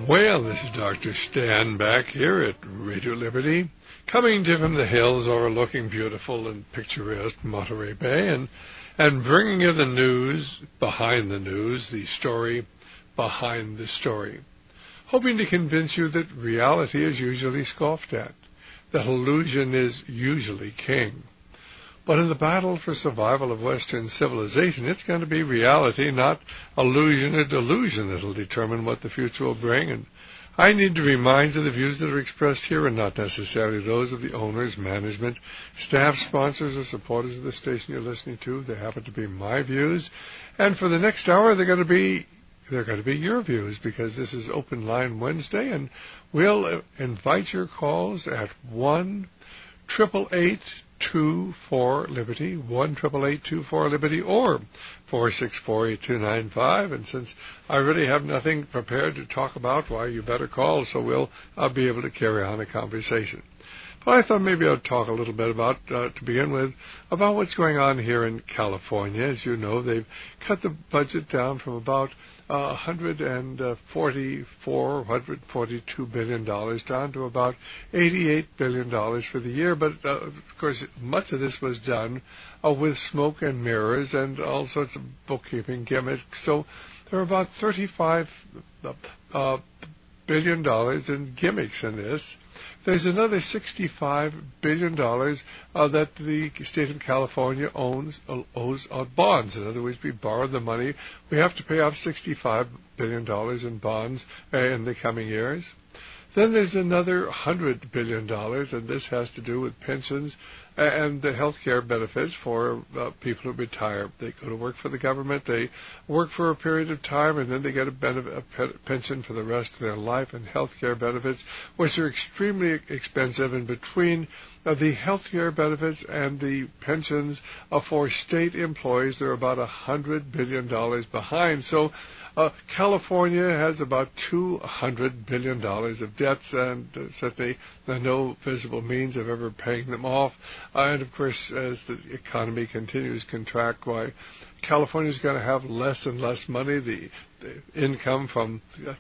Well, this is Dr. Stan back here at Radio Liberty, coming to you from the hills overlooking beautiful and picturesque Monterey Bay, and bringing you the news behind the news, the story behind the story, hoping to convince you that reality is usually scoffed at, that illusion is usually king. But in the battle for survival of Western civilization, it's going to be reality, not illusion or delusion, that will determine what the future will bring. And I need to remind you the views that are expressed here are not necessarily those of the owners, management, staff, sponsors, or supporters of the station you're listening to. They happen to be my views. And for the next hour, they're going to be your views, because this is Open Line Wednesday, and we'll invite your calls at 1-888-24-LIBERTY, 1-888-24-LIBERTY, or 464-8295. And since I really have nothing prepared to talk about, why, you better call, so I'll be able to carry on a conversation. But I thought maybe I'd talk a little bit about, to begin with, about what's going on here in California. As you know, they've cut the budget down from about $142 billion down to about $88 billion for the year. But, of course, much of this was done with smoke and mirrors and all sorts of bookkeeping gimmicks. So there are about $35 billion in gimmicks in this. There's another $65 billion that the state of California owes on bonds. In other words, we borrowed the money. We have to pay off $65 billion in bonds in the coming years. Then there's another $100 billion, and this has to do with pensions and the health care benefits for people who retire. They go to work for the government, they work for a period of time, and then they get a pension for the rest of their life, and health care benefits, which are extremely expensive. And between the health care benefits and the pensions for state employees, they're about $100 billion behind. So California has about $200 billion of debts, and certainly no visible means of ever paying them off. And, of course, as the economy continues to contract, why, California is going to have less and less money. The income from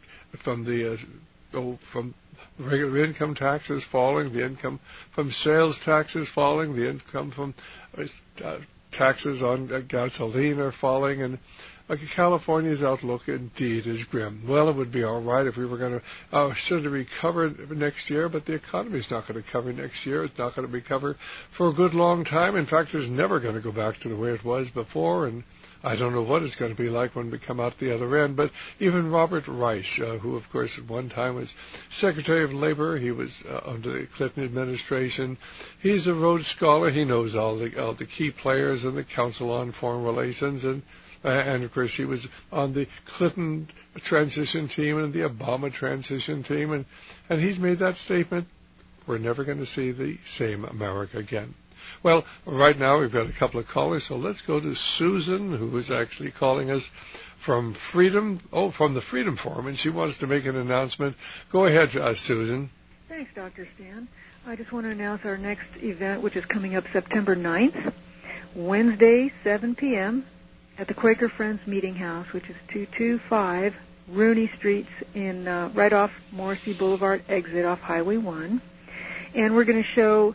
regular income taxes falling, the income from sales taxes falling, the income from taxes on gasoline are falling, and California's outlook indeed is grim. Well, it would be all right if we were going to sort of recover next year, but the economy's not going to recover next year. It's not going to recover for a good long time. In fact, it's never going to go back to the way it was before, and I don't know what it's going to be like when we come out the other end. But even Robert Reich, who, of course, at one time was Secretary of Labor, he was under the Clinton administration. He's a Rhodes Scholar. He knows all the key players in the Council on Foreign Relations, and of course, he was on the Clinton transition team and the Obama transition team, and he's made that statement, we're never going to see the same America again. Well, right now we've got a couple of callers, so let's go to Susan, who is actually calling us from the Freedom Forum, and she wants to make an announcement. Go ahead, Susan. Thanks, Dr. Stan. I just want to announce our next event, which is coming up September 9th, Wednesday, 7 p.m., at the Quaker Friends Meeting House, which is 225 Rooney Street in right off Morrissey Boulevard exit off Highway 1. And we're going to show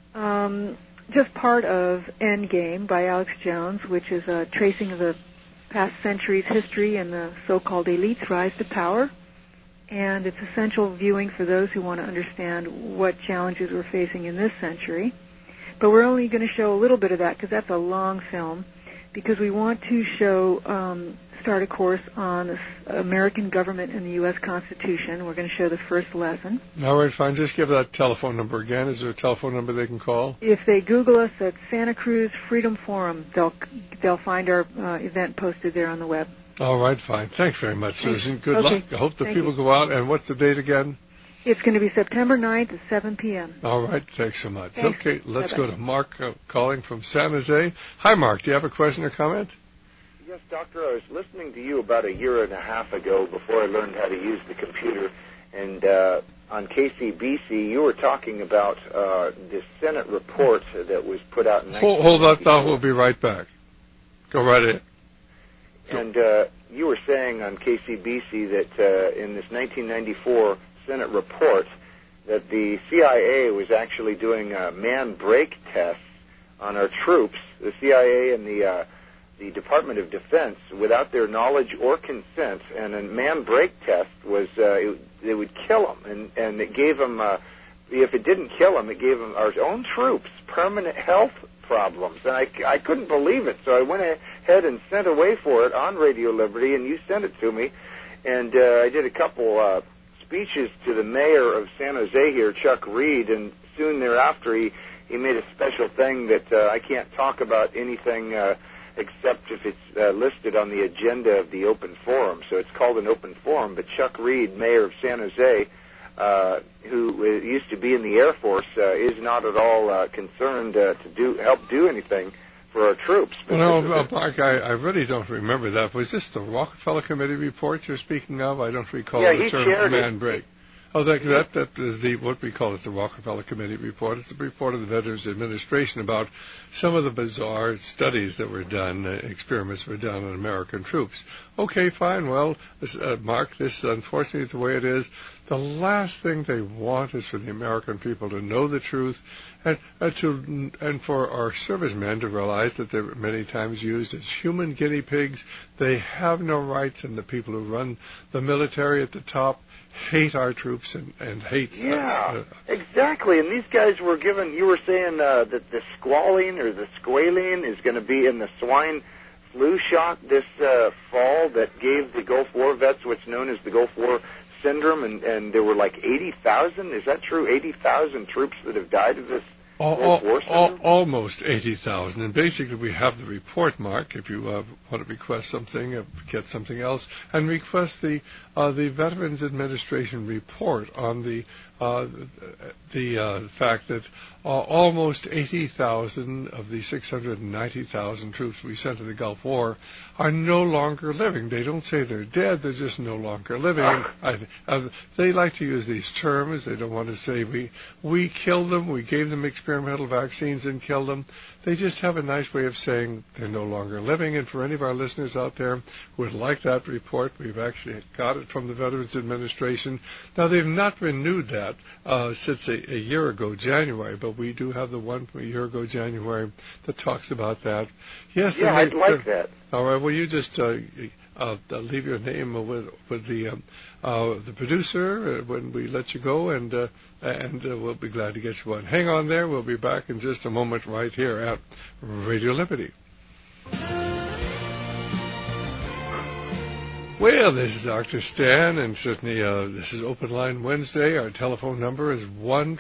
just part of Endgame by Alex Jones, which is a tracing of the past century's history and the so-called elite's rise to power. And it's essential viewing for those who want to understand what challenges we're facing in this century. But we're only going to show a little bit of that because that's a long film, because we want to show, start a course on the American government and the U.S. Constitution. We're going to show the first lesson. All right, fine. Just give that telephone number again. Is there a telephone number they can call? If they Google us at Santa Cruz Freedom Forum, they'll find our event posted there on the web. All right, fine. Thanks very much, Susan. Good luck. I hope the people go out. And what's the date again? It's going to be September 9th at 7 p.m. All right. Thanks so much. Thanks. Okay, let's Bye-bye. go to Mark calling from San Jose. Hi, Mark. Do you have a question or comment? Yes, Doctor. I was listening to you about a year and a half ago before I learned how to use the computer. And on KCBC, you were talking about the Senate report that was put out in Hold that thought. We'll be right back. Go right ahead. And you were saying on KCBC that in this 1994 Senate report that the CIA was actually doing man brake tests on our troops, the CIA and the Department of Defense, without their knowledge or consent. And a man brake test was they would kill them, and it gave them. If it didn't kill them, it gave them, our own troops, permanent health problems. And I couldn't believe it, so I went ahead and sent away for it on Radio Liberty, and you sent it to me. And I did a couple speeches to the mayor of San Jose here, Chuck Reed, and soon thereafter he made a special thing that I can't talk about anything except if it's listed on the agenda of the open forum. So it's called an open forum, but Chuck Reed, mayor of San Jose, who used to be in the Air Force, is not at all concerned to help do anything for our troops. No, Mark, I really don't remember that. Was this the Rockefeller Committee report you're speaking of? I don't recall the term man brake. Oh, that is what we call it, the Rockefeller Committee report. It's the report of the Veterans Administration about some of the bizarre studies that were done, experiments were done on American troops. Okay, fine. Well, Mark, this unfortunately is the way it is. The last thing they want is for the American people to know the truth and for our servicemen to realize that they're many times used as human guinea pigs. They have no rights, and the people who run the military at the top hate our troops and hate us. Yeah, exactly. And these guys were given, you were saying that the squalene or the squalene is going to be in the swine flu shot this fall that gave the Gulf War vets what's known as the Gulf War syndrome, and there were like 80,000, is that true? 80,000 troops that have died of this Gulf War syndrome? Almost 80,000. And basically we have the report, Mark, if you want to request something, get something else, and request the Veterans Administration report on the fact that almost 80,000 of the 690,000 troops we sent to the Gulf War are no longer living. They don't say they're dead, they're just no longer living. They like to use these terms. They don't want to say we killed them, we gave them experimental vaccines and killed them. They just have a nice way of saying they're no longer living. And for any of our listeners out there who would like that report, we've actually got it from the Veterans Administration. Now, they've not renewed that since a year ago, January, but we do have the one from a year ago, January, that talks about that. Yes, yeah, I'd like that. All right, well, you just leave your name with the producer when we let you go, and we'll be glad to get you one. Hang on there. We'll be back in just a moment right here at Radio Liberty. Well, this is Dr. Stan, and certainly this is Open Line Wednesday. Our telephone number is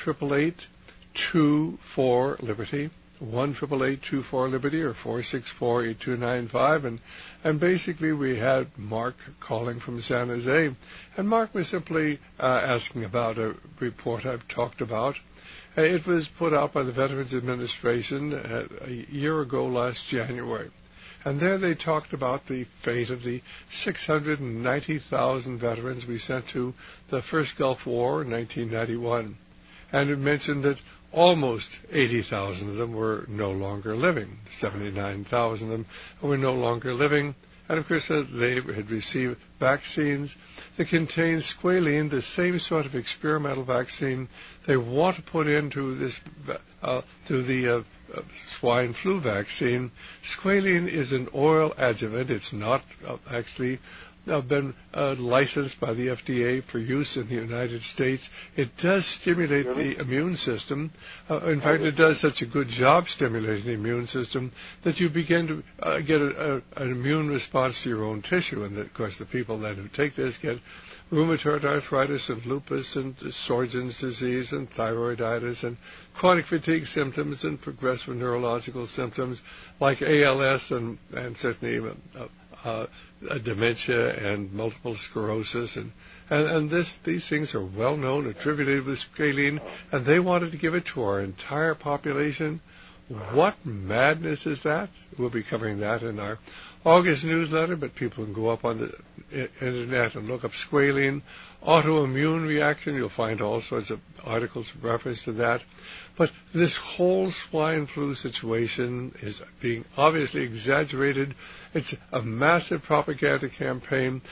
1-888-24-LIBERTY. 1-888-24-LIBERTY or 464-8295. And basically we had Mark calling from San Jose. And Mark was simply asking about a report I've talked about. It was put out by the Veterans Administration a year ago last January. And there they talked about the fate of the 690,000 veterans we sent to the first Gulf War in 1991. And it mentioned that almost 80,000 of them were no longer living. 79,000 of them were no longer living. And, of course, they had received vaccines that contained squalene, the same sort of experimental vaccine they want to put into this to the swine flu vaccine. Squalene is an oil adjuvant. It's not actually been licensed by the FDA for use in the United States. It does stimulate the immune system. In fact, it does such a good job stimulating the immune system that you begin to get an immune response to your own tissue. And, of course, the people then who take this get rheumatoid arthritis and lupus and Sjögren's disease and thyroiditis and chronic fatigue symptoms and progressive neurological symptoms like ALS and certainly dementia and multiple sclerosis, and these things are well known, attributed with squalene, and they wanted to give it to our entire population. What madness is that? We'll be covering that in our August newsletter, but people can go up on the internet and look up squalene autoimmune reaction. You'll find all sorts of articles with reference to that. But this whole swine flu situation is being obviously exaggerated. It's a massive propaganda campaign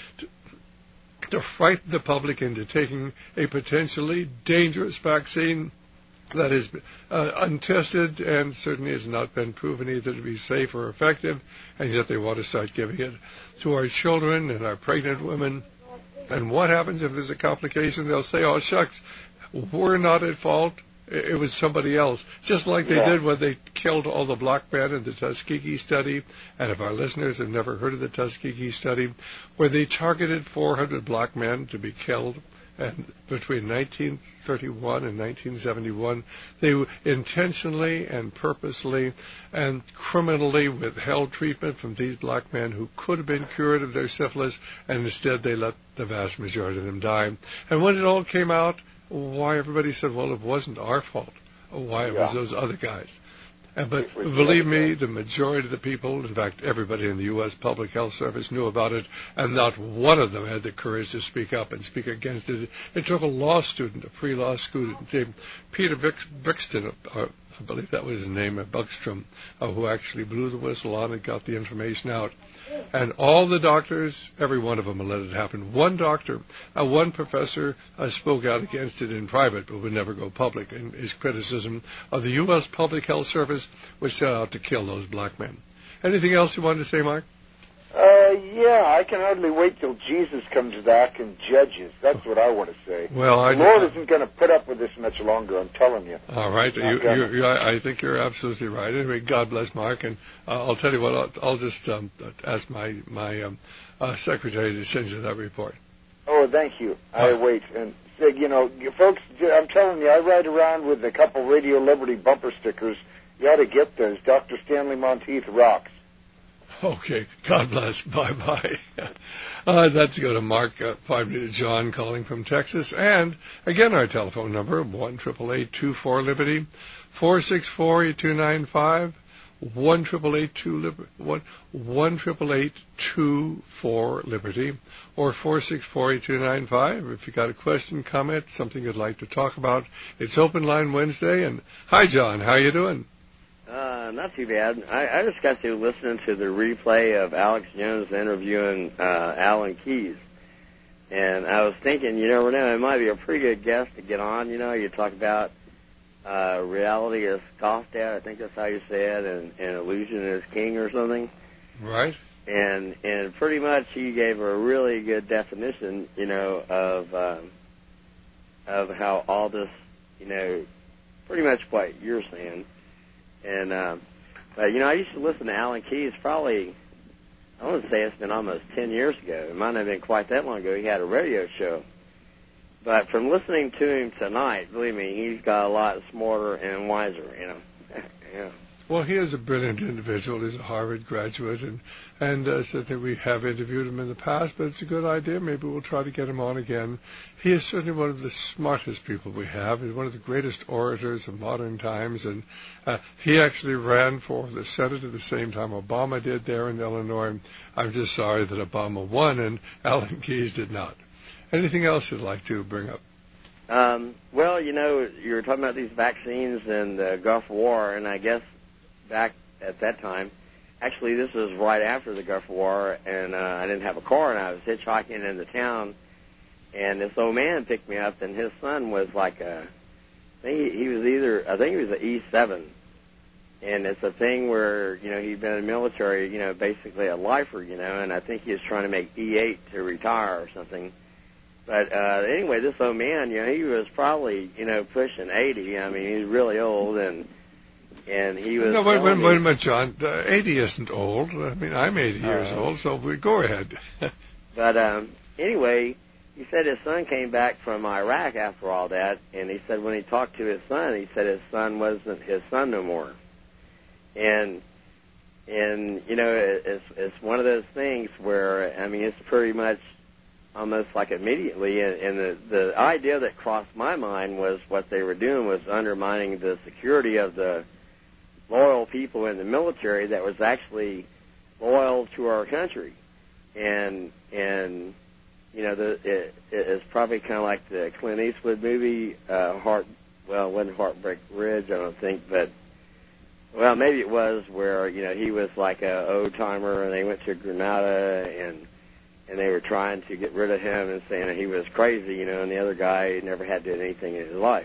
to frighten the public into taking a potentially dangerous vaccine that is untested and certainly has not been proven either to be safe or effective, and yet they want to start giving it to our children and our pregnant women. And what happens if there's a complication? They'll say, oh, shucks, we're not at fault. It was somebody else, just like they did when they killed all the black men in the Tuskegee study. And if our listeners have never heard of the Tuskegee study, where they targeted 400 black men to be killed, and between 1931 and 1971, they intentionally and purposely and criminally withheld treatment from these black men who could have been cured of their syphilis, and instead they let the vast majority of them die. And when it all came out, why everybody said, well, it wasn't our fault. Why it was those other guys. But believe me, the majority of the people, in fact, everybody in the U.S. Public Health Service knew about it, and not one of them had the courage to speak up and speak against it. It took a law student, a free law student named Peter Brixton, I believe that was his name, Buckstrom, who actually blew the whistle on it, got the information out. And all the doctors, every one of them let it happen. One doctor, one professor spoke out against it in private, but would never go public in his criticism of the U.S. Public Health Service, which set out to kill those black men. Anything else you wanted to say, Mark? Yeah, I can hardly wait till Jesus comes back and judges. That's what I want to say. Well, the Lord isn't going to put up with this much longer, I'm telling you. All right. I think you're absolutely right. Anyway, God bless Mark. And I'll tell you what, I'll just ask my secretary to send you that report. Oh, thank you. I wait. And, folks, I'm telling you, I ride around with a couple Radio Liberty bumper stickers. You ought to get those. Dr. Stanley Monteith rocks. Okay. God bless. Bye-bye. Let's go to Mark, 5 John calling from Texas. And, again, our telephone number, 1-888-24-LIBERTY, 464-8295, 1-888-24-LIBERTY, or 464-8295. If you've got a question, comment, something you'd like to talk about, it's Open Line Wednesday. And, hi, John. How you doing? Not too bad. I just got to listening to the replay of Alex Jones interviewing Alan Keyes. And I was thinking, you never know, it might be a pretty good guest to get on. You talk about reality is scoffed at, I think that's how you say it, and illusion is king or something. Right. And pretty much he gave a really good definition, of how all this, pretty much what you're saying. And, but, I used to listen to Alan Keyes probably, I want to say it's been almost 10 years ago. It might not have been quite that long ago. He had a radio show. But from listening to him tonight, believe me, he's got a lot smarter and wiser, Yeah. Well, he is a brilliant individual. He's a Harvard graduate, and certainly we have interviewed him in the past, but it's a good idea. Maybe we'll try to get him on again. He is certainly one of the smartest people we have. He's one of the greatest orators of modern times, and he actually ran for the Senate at the same time Obama did there in Illinois. I'm just sorry that Obama won and Alan Keyes did not. Anything else you'd like to bring up? Well, you were talking about these vaccines and the Gulf War, and I guess back at that time, actually this was right after the Gulf War, and I didn't have a car, and I was hitchhiking into town, and this old man picked me up, and his son was like I think he was an E7, and it's a thing where, he'd been in the military, basically a lifer, and I think he was trying to make E8 to retire or something. But anyway, this old man, he was probably, pushing 80. I mean, he was really old, and he was... No, wait a minute, John. 80 isn't old. I mean, I'm 80 years old, so go ahead. But anyway, he said his son came back from Iraq after all that, and he said when he talked to his son, he said his son wasn't his son no more. And it's one of those things where, I mean, it's pretty much almost like immediately, and the idea that crossed my mind was what they were doing was undermining the security of the loyal people in the military that was actually loyal to our country. And it's probably kind of like the Clint Eastwood movie, well, it wasn't Heartbreak Ridge, I don't think, but, well, maybe it was where, he was like a old-timer, and they went to Grenada, and they were trying to get rid of him and saying that he was crazy, and the other guy never had done anything in his life,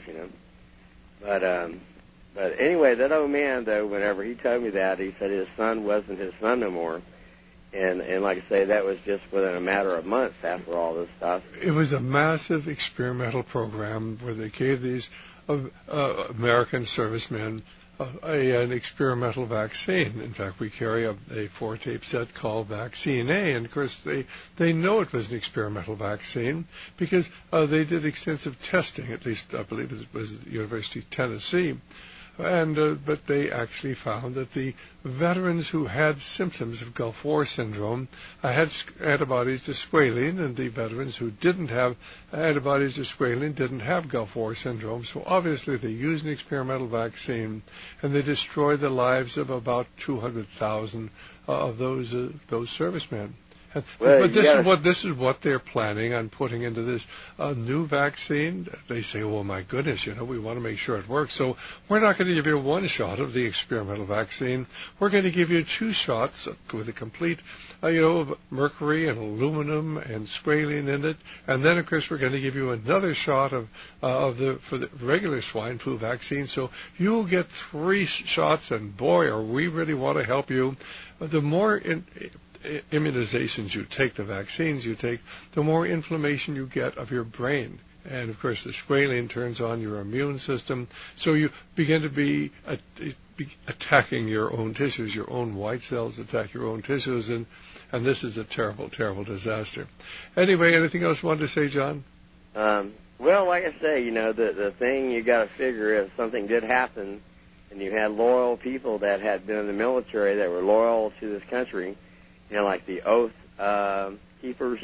But anyway, that old man, though, whenever he told me that, he said his son wasn't his son no more. And like I say, that was just within a matter of months after all this stuff. It was a massive experimental program where they gave these American servicemen an experimental vaccine. In fact, we carry a 4-tape set called Vaccine A, and of course they know it was an experimental vaccine because they did extensive testing, at least I believe it was at the University of Tennessee. But they actually found that the veterans who had symptoms of Gulf War syndrome had antibodies to squalene, and the veterans who didn't have antibodies to squalene didn't have Gulf War syndrome. So obviously they used an experimental vaccine, and they destroyed the lives of about 200,000 of those servicemen. Well, but this is what they're planning on putting into this new vaccine. They say, "Oh my goodness, we want to make sure it works." So we're not going to give you one shot of the experimental vaccine. We're going to give you 2 shots with a complete, of mercury and aluminum and squalene in it, and then of course we're going to give you another shot for the regular swine flu vaccine. So you'll get 3 shots, and boy, are we really want to help you. The more immunizations you take, the vaccines you take, the more inflammation you get of your brain. And, of course, the squalene turns on your immune system, so you begin to be attacking your own tissues. Your own white cells attack your own tissues, and this is a terrible, terrible disaster. Anyway, anything else you wanted to say, John? Well, like I say, the thing you got to figure, if something did happen and you had loyal people that had been in the military that were loyal to this country, like the Oath Keepers,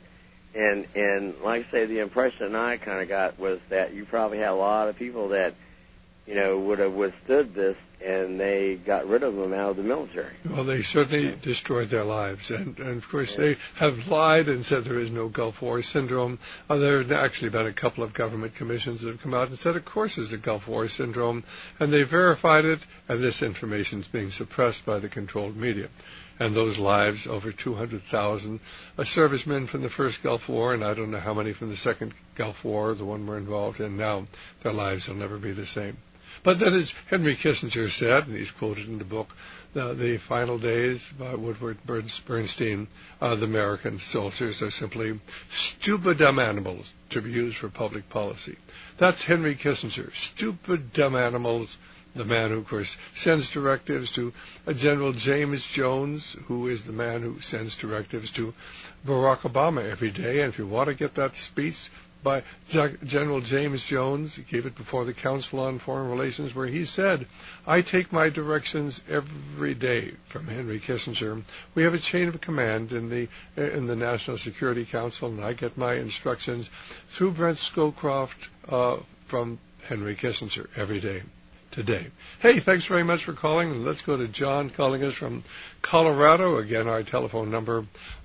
and like I say, the impression I kind of got was that you probably had a lot of people that, would have withstood this, and they got rid of them out of the military. Well, they certainly destroyed their lives, and of course they have lied and said there is no Gulf War syndrome. There have actually been a couple of government commissions that have come out and said, of course, there's a Gulf War syndrome, and they verified it, and this information is being suppressed by the controlled media. And those lives, over 200,000 servicemen from the first Gulf War, and I don't know how many from the second Gulf War, the one we're involved in now, their lives will never be the same. But then, as Henry Kissinger said, and he's quoted in the book, The Final Days by Woodward Bernstein, the American soldiers are simply stupid, dumb animals to be used for public policy. That's Henry Kissinger, stupid, dumb animals. The man who, of course, sends directives to General James Jones, who is the man who sends directives to Barack Obama every day. And if you want to get that speech by General James Jones, he gave it before the Council on Foreign Relations, where he said, "I take my directions every day from Henry Kissinger. We have a chain of command in the National Security Council, and I get my instructions through Brent Scowcroft from Henry Kissinger every day." Today. Hey, thanks very much for calling. And let's go to John calling us from Colorado. Again, our telephone number,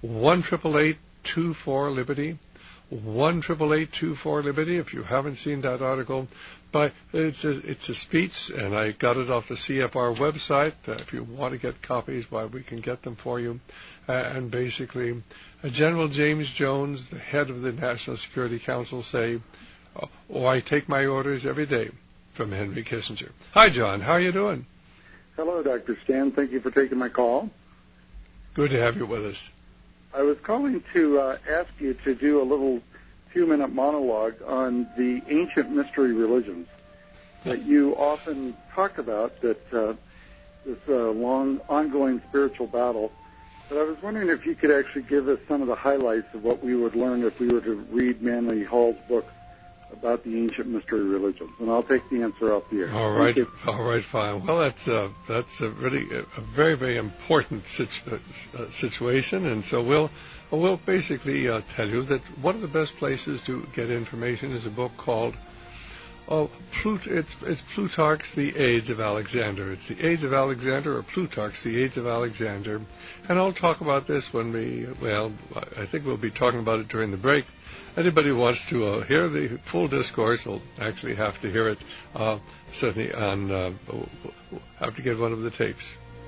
1-888-24-LIBERTY, 1-888-24-LIBERTY. If you haven't seen that article, but it's a speech, and I got it off the CFR website. If you want to get copies, we can get them for you. And basically, General James Jones, the head of the National Security Council, say, I take my orders every day from Henry Kissinger. Hi, John. How are you doing? Hello, Dr. Stan. Thank you for taking my call. Good to have you with us. I was calling to ask you to do a little few-minute monologue on the ancient mystery religions that you often talk about, that this long, ongoing spiritual battle. But I was wondering if you could actually give us some of the highlights of what we would learn if we were to read Manly Hall's book about the ancient mystery religions, and I'll take the answer off the air. All right, fine. Well, that's a really a very, very important situation, and so we'll basically tell you that one of the best places to get information is a book called it's Plutarch's The Age of Alexander. It's The Age of Alexander, or Plutarch's The Age of Alexander. And I'll talk about this I think we'll be talking about it during the break. Anybody who wants to hear the full discourse will actually have to hear it, certainly have to get one of the tapes.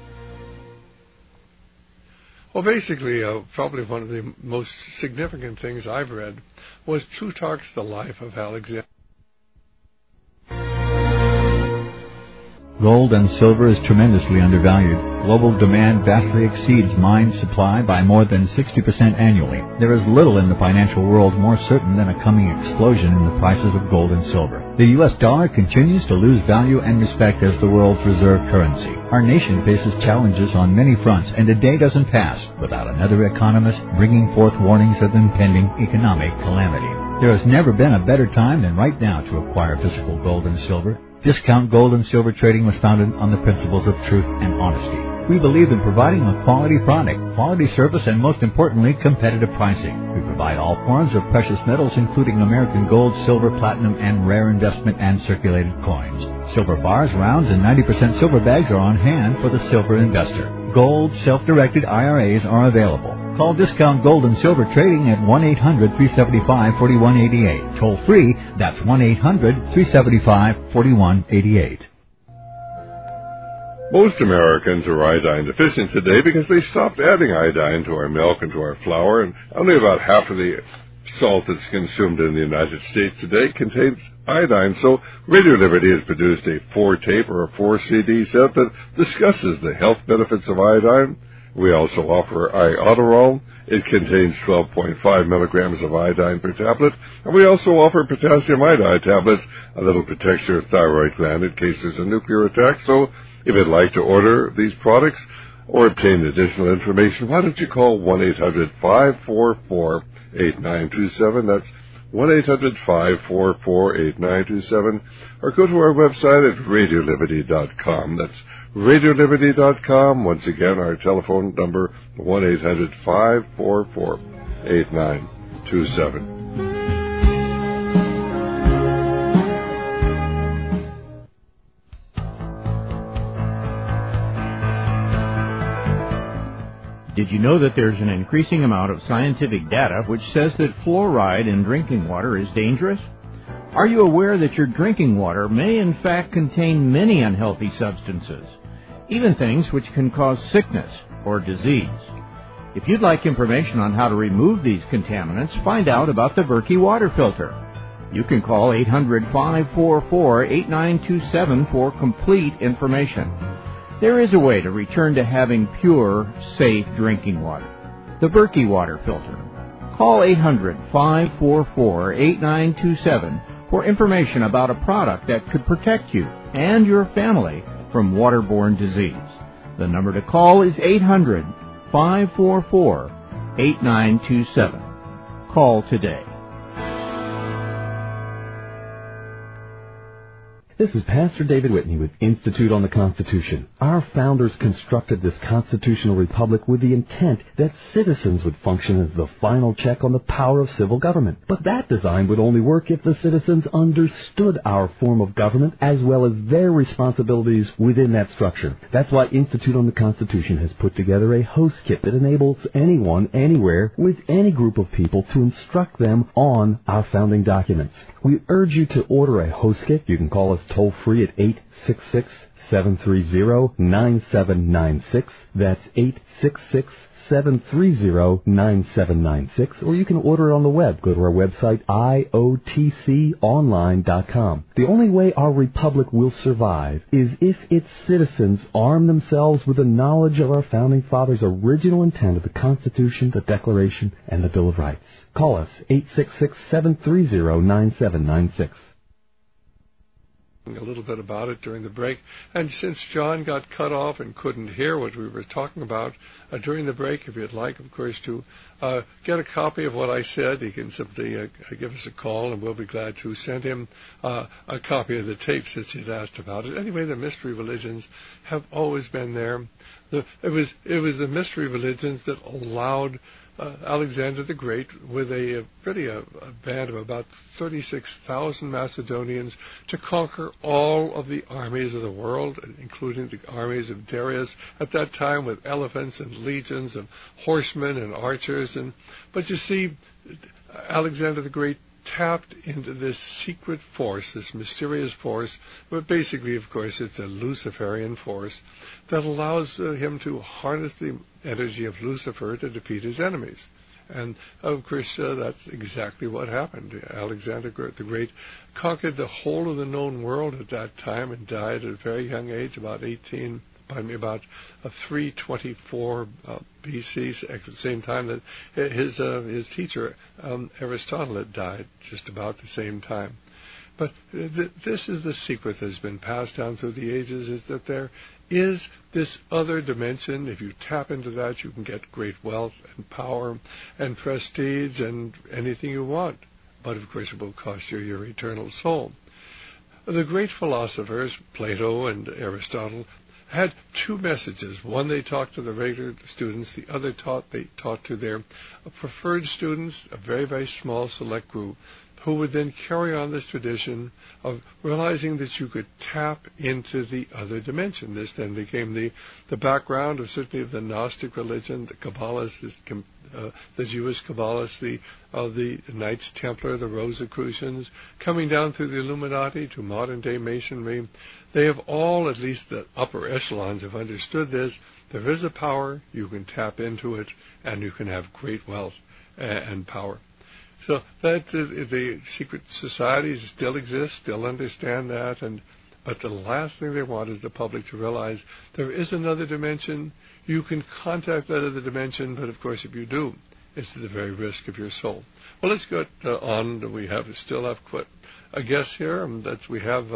Well, basically, probably one of the most significant things I've read was Plutarch's The Life of Alexander. Gold and silver is tremendously undervalued. Global demand vastly exceeds mine supply by more than 60% annually. There is little in the financial world more certain than a coming explosion in the prices of gold and silver. The U.S. dollar continues to lose value and respect as the world's reserve currency. Our nation faces challenges on many fronts, and a day doesn't pass without another economist bringing forth warnings of impending economic calamity. There has never been a better time than right now to acquire physical gold and silver. Discount Gold and Silver Trading was founded on the principles of truth and honesty. We believe in providing a quality product, quality service, and most importantly, competitive pricing. We provide all forms of precious metals, including American gold, silver, platinum, and rare investment and circulated coins. Silver bars, rounds, and 90% silver bags are on hand for the silver investor. Gold self-directed IRAs are available. Call Discount Gold and Silver Trading at 1-800-375-4188. Toll free, that's 1-800-375-4188. Most Americans are iodine deficient today because they stopped adding iodine to our milk and to our flour, and only about half of the salt that's consumed in the United States today contains iodine. So Radio Liberty has produced a 4-tape or a 4-CD set that discusses the health benefits of iodine. We also offer Iodoral. It contains 12.5 milligrams of iodine per tablet. And we also offer potassium iodide tablets, a little protects your thyroid gland in case there's a nuclear attack. So if you'd like to order these products or obtain additional information, why don't you call 1-800-544-8927. That's 1-800-544-8927. Or go to our website at radioliberty.com. That's radioliberty.com. Once again, our telephone number, 1-800-544-8927. Did you know that there's an increasing amount of scientific data which says that fluoride in drinking water is dangerous? Are you aware that your drinking water may in fact contain many unhealthy substances, even things which can cause sickness or disease? If you'd like information on how to remove these contaminants, find out about the Berkey water filter. You can call 800-544-8927 for complete information. There is a way to return to having pure, safe drinking water. The Berkey water filter. Call 800-544-8927 for information about a product that could protect you and your family from waterborne disease. The number to call is 800-544-8927. Call today. This is Pastor David Whitney with Institute on the Constitution. Our founders constructed this constitutional republic with the intent that citizens would function as the final check on the power of civil government. But that design would only work if the citizens understood our form of government as well as their responsibilities within that structure. That's why Institute on the Constitution has put together a host kit that enables anyone, anywhere, with any group of people to instruct them on our founding documents. We urge you to order a host kit. You can call us toll-free at 866-730-9796. That's 866-730-9796. Or you can order it on the web. Go to our website, iotconline.com. The only way our republic will survive is if its citizens arm themselves with the knowledge of our founding fathers' original intent of the Constitution, the Declaration, and the Bill of Rights. Call us, 866-730-9796. A little bit about it during the break. And since John got cut off and couldn't hear what we were talking about during the break, if you'd like, of course, to get a copy of what I said, he can simply give us a call, and we'll be glad to send him a copy of the tape since he'd asked about it. Anyway, the mystery religions have always been there. It was the mystery religions that allowed Alexander the Great, with a band of about 36,000 Macedonians, to conquer all of the armies of the world, including the armies of Darius at that time, with elephants and legions of horsemen and archers. But you see, Alexander the Great tapped into this secret force, this mysterious force, but basically, of course, it's a Luciferian force that allows him to harness the energy of Lucifer to defeat his enemies. And, of course, that's exactly what happened. Alexander the Great conquered the whole of the known world at that time and died at a very young age, about 324 BC, at the same time that his teacher Aristotle had died, just about the same time. But this is the secret that has been passed down through the ages, is that there is this other dimension. If you tap into that, you can get great wealth and power and prestige and anything you want. But, of course, it will cost you your eternal soul. The great philosophers, Plato and Aristotle, had two messages. One they taught to the regular students, the other they taught to their preferred students, a very, very small select group, who would then carry on this tradition of realizing that you could tap into the other dimension. This then became the background of certainly of the Gnostic religion, the Kabbalists, the Jewish Kabbalists, the Knights Templar, the Rosicrucians, coming down through the Illuminati to modern-day Masonry. They have all, at least the upper echelons, have understood this. There is a power, you can tap into it, and you can have great wealth and power. So that the secret societies still exist, still understand that, but the last thing they want is the public to realize there is another dimension. You can contact that other dimension, but of course, if you do, it's at the very risk of your soul. Well, let's go on. We still have a guest here. We have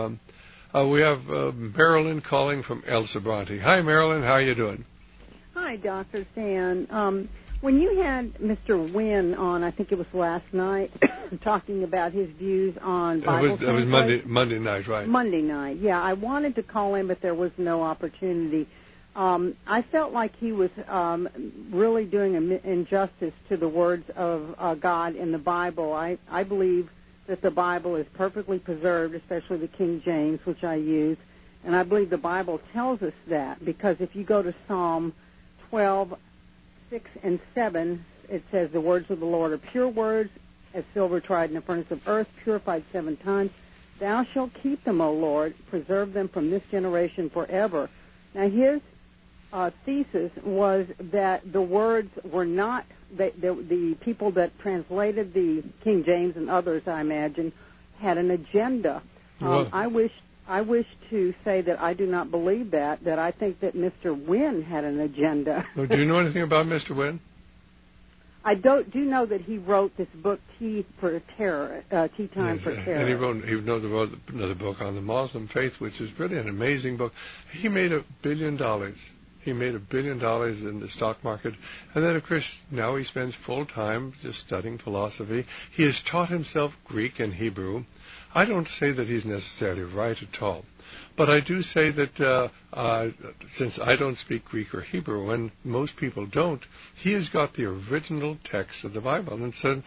Marilyn calling from El Sobrante. Hi, Marilyn. How are you doing? Hi, Dr. Stan. When you had Mr. Wynn on, I think it was last night, talking about his views on Bible That was Monday night, right? Monday night, yeah. I wanted to call in, but there was no opportunity. I felt like he was really doing an injustice to the words of God in the Bible. I believe that the Bible is perfectly preserved, especially the King James, which I use, and I believe the Bible tells us that, because if you go to Psalm 12, 6 and 7, it says, the words of the Lord are pure words, as silver tried in the furnace of earth, purified 7 times. Thou shalt keep them, O Lord, preserve them from this generation forever. Now, his thesis was that the words were not, the people that translated the King James and others, I imagine, had an agenda. I wish to say that I do not believe that I think that Mr. Wynn had an agenda. Well, do you know anything about Mr. Wynn? I do know that he wrote this book, Tea for Terror, Tea Time for Terror. And he wrote another book on the Muslim faith, which is really an amazing book. He made $1 billion. He made $1 billion in the stock market. And then, of course, now he spends full time just studying philosophy. He has taught himself Greek and Hebrew. I don't say that he's necessarily right at all. But I do say that since I don't speak Greek or Hebrew, and most people don't, he has got the original text of the Bible. And said,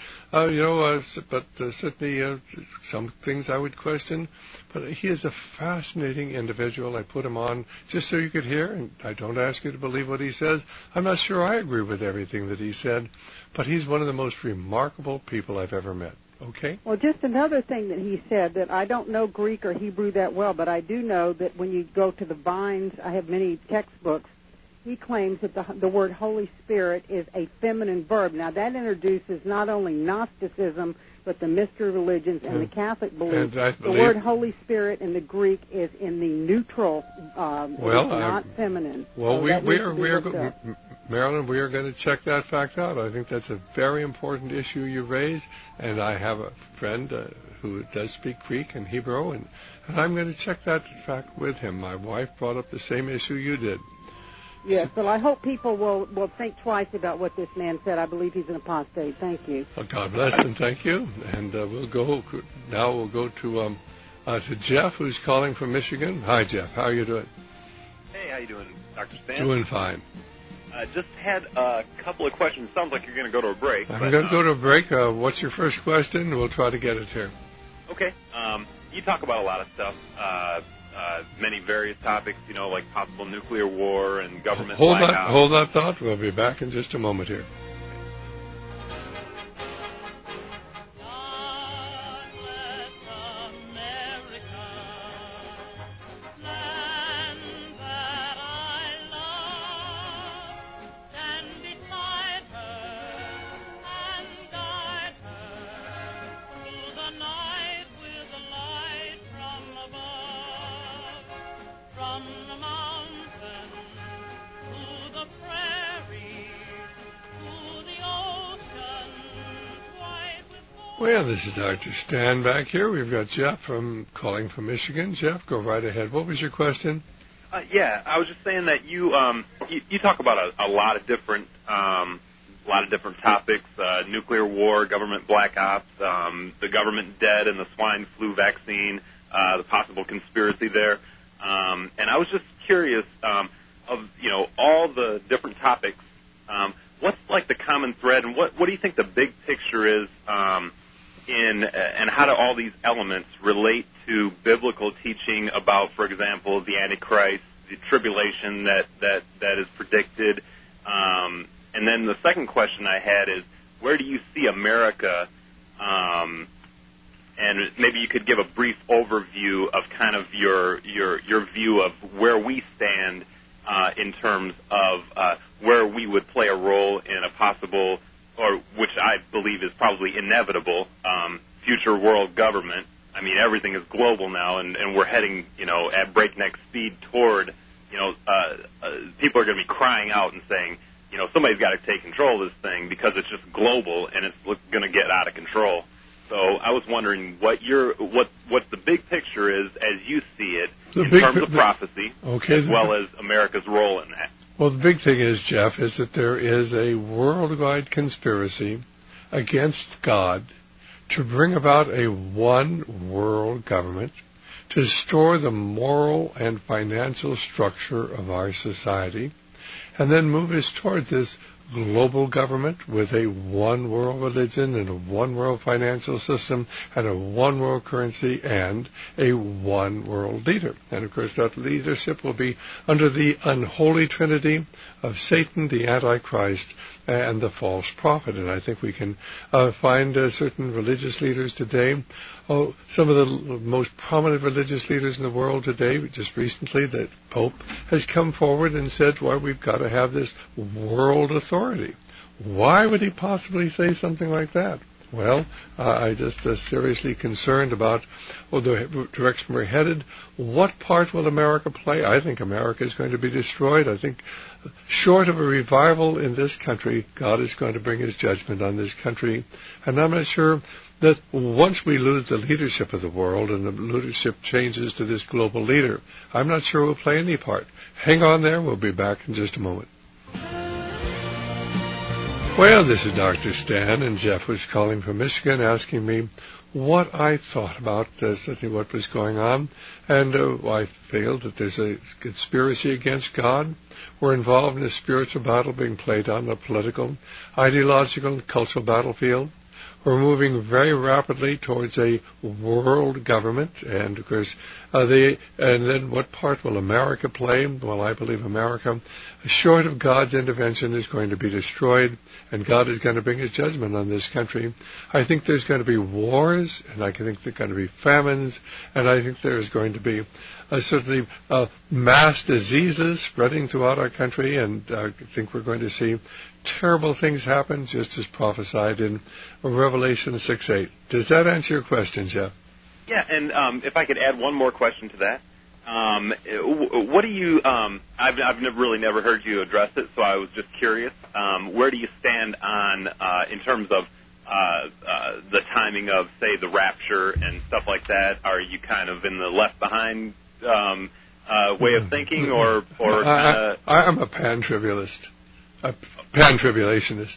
certainly some things I would question. But he is a fascinating individual. I put him on just so you could hear, and I don't ask you to believe what he says. I'm not sure I agree with everything that he said, but he's one of the most remarkable people I've ever met. Okay. Well, just another thing that he said, that I don't know Greek or Hebrew that well, but I do know that when you go to the Vines, I have many textbooks, he claims that the word Holy Spirit is a feminine verb. Now, that introduces not only Gnosticism, but the mystery religions and the Catholic belief. The word Holy Spirit in the Greek is in the neutral, not feminine. Well, Marilyn, we are going to check that fact out. I think that's a very important issue you raised, and I have a friend who does speak Greek and Hebrew, and I'm going to check that fact with him. My wife brought up the same issue you did. Yes, well, I hope people will think twice about what this man said. I believe he's an apostate. Thank you. Well, God bless and thank you. And we'll go to Jeff, who's calling from Michigan. Hi, Jeff. How are you doing? Hey, how you doing, Dr. Stan? Doing fine. Just had a couple of questions. Sounds like you're going to go to a break. I'm going to go to a break. What's your first question? We'll try to get it here. Okay. You talk about a lot of stuff, many various topics, like possible nuclear war and government blackout. Hold that thought. We'll be back in just a moment here. Well, this is Dr. Stan back here. We've got Jeff calling from Michigan. Jeff, go right ahead. What was your question? Yeah, I was just saying that you talk about a lot of different topics: nuclear war, government black ops, the government debt, and the swine flu vaccine, the possible conspiracy there. And I was just curious of all the different topics. What's like the common thread, and what do you think the big picture is? And how do all these elements relate to biblical teaching about, for example, the Antichrist, the tribulation that is predicted? And then the second question I had is, where do you see America? And maybe you could give a brief overview of kind of your view of where we stand in terms of where we would play a role in a possible, or which I believe is probably inevitable, future world government. I mean, everything is global now, and we're heading, at breakneck speed toward, people are going to be crying out and saying, somebody's got to take control of this thing because it's just global and it's going to get out of control. So I was wondering what the big picture is as you see it in terms of prophecy, as well as America's role in that. Well, the big thing is, Jeff, is that there is a worldwide conspiracy against God to bring about a one world government, to restore the moral and financial structure of our society, and then move us towards this global government with a one world religion and a one world financial system and a one world currency and a one world leader. And of course that leadership will be under the unholy trinity of Satan, the Antichrist, and the false prophet. And I think we can find certain religious leaders today. Some of the most prominent religious leaders in the world today, just recently, the Pope has come forward and said, well, we've got to have this world authority. Why would he possibly say something like that? Well, I just seriously concerned about the direction we're headed. What part will America play? I think America is going to be destroyed. I think short of a revival in this country, God is going to bring his judgment on this country. And I'm not sure that once we lose the leadership of the world and the leadership changes to this global leader, I'm not sure we'll play any part. Hang on there. We'll be back in just a moment. Well, this is Dr. Stan, and Jeff was calling from Michigan asking me what I thought about what was going on. And I feel that there's a conspiracy against God. We're involved in a spiritual battle being played on the political, ideological, and cultural battlefield. We're moving very rapidly towards a world government, and of course, and then what part will America play? Well, I believe America, short of God's intervention, is going to be destroyed, and God is going to bring his judgment on this country. I think there's going to be wars, and I think there's going to be famines, and I think there's going to be certainly mass diseases spreading throughout our country, and I think we're going to see terrible things happen, just as prophesied in Revelation 6:8. Does that answer your question, Jeff? Yeah, and if I could add one more question to that. What do you, I've never heard you address it, so I was just curious. Where do you stand on, in terms of the timing of, say, the rapture and stuff like that? Are you kind of in the left behind way of thinking, or I'm a pan-tribulationist.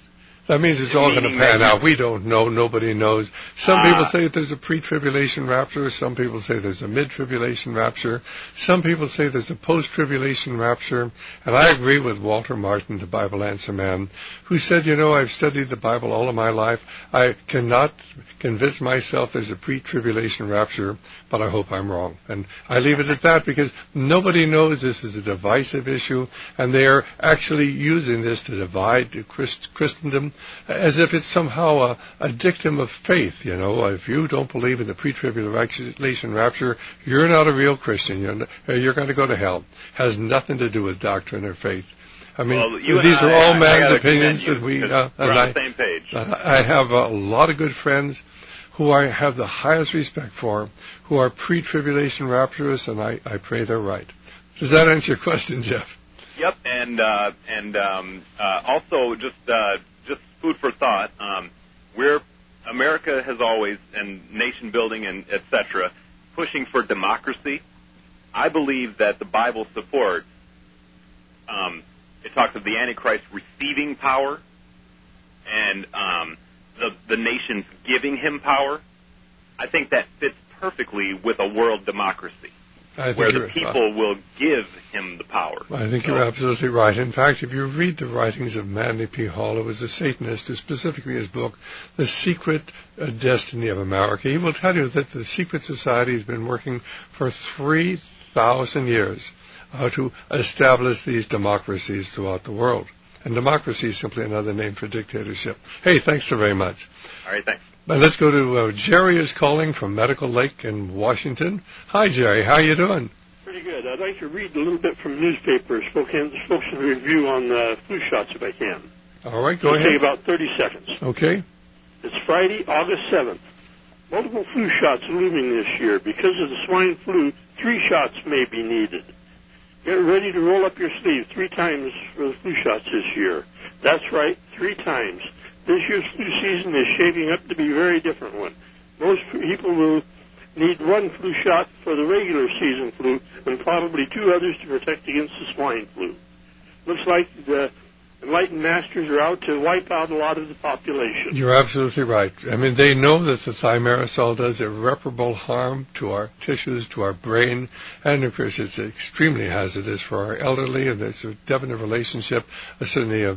That means it's all going to pan out. We don't know. Nobody knows. Some people say there's a pre-tribulation rapture. Some people say there's a mid-tribulation rapture. Some people say there's a post-tribulation rapture. And I agree with Walter Martin, the Bible Answer Man, who said, I've studied the Bible all of my life. I cannot convince myself there's a pre-tribulation rapture, but I hope I'm wrong. And I leave it at that because nobody knows. This is a divisive issue, and they are actually using this to divide Christendom as if it's somehow a dictum of faith. If you don't believe in the pre-tribulation rapture, you're not a real Christian. You're going to go to hell. Has nothing to do with doctrine or faith. I mean, these are all man's opinions, and we're on the same page. I have a lot of good friends who I have the highest respect for, who are pre-tribulation rapturists, and I pray they're right. Does that answer your question, Jeff? Yep, and also just food for thought. America has always, and nation building and etc., pushing for democracy. I believe that the Bible supports. It talks of the Antichrist receiving power, and the nations giving him power. I think that fits perfectly with a world democracy, where the people will give him the power. I think you're absolutely right. In fact, if you read the writings of Manly P. Hall, who was a Satanist, specifically his book, The Secret Destiny of America, he will tell you that the secret society has been working for 3,000 years to establish these democracies throughout the world. And democracy is simply another name for dictatorship. Hey, thanks so very much. All right, thanks. And let's go to Jerry is calling from Medical Lake in Washington. Hi, Jerry. How you doing? Pretty good. I'd like to read a little bit from the newspaper, Spokane Review on flu shots, if I can. All right, go ahead. It'll take about 30 seconds. Okay. It's Friday, August 7th. Multiple flu shots looming this year. Because of the swine flu, 3 shots may be needed. Get ready to roll up your sleeve 3 times for the flu shots this year. That's right, 3 times. This year's flu season is shaping up to be a very different one. Most people will need 1 flu shot for the regular season flu and probably 2 others to protect against the swine flu. Looks like the enlightened masters are out to wipe out a lot of the population. You're absolutely right. I mean, they know that the thimerosal does irreparable harm to our tissues, to our brain, and of course it's extremely hazardous for our elderly, and there's a definite relationship. Certainly,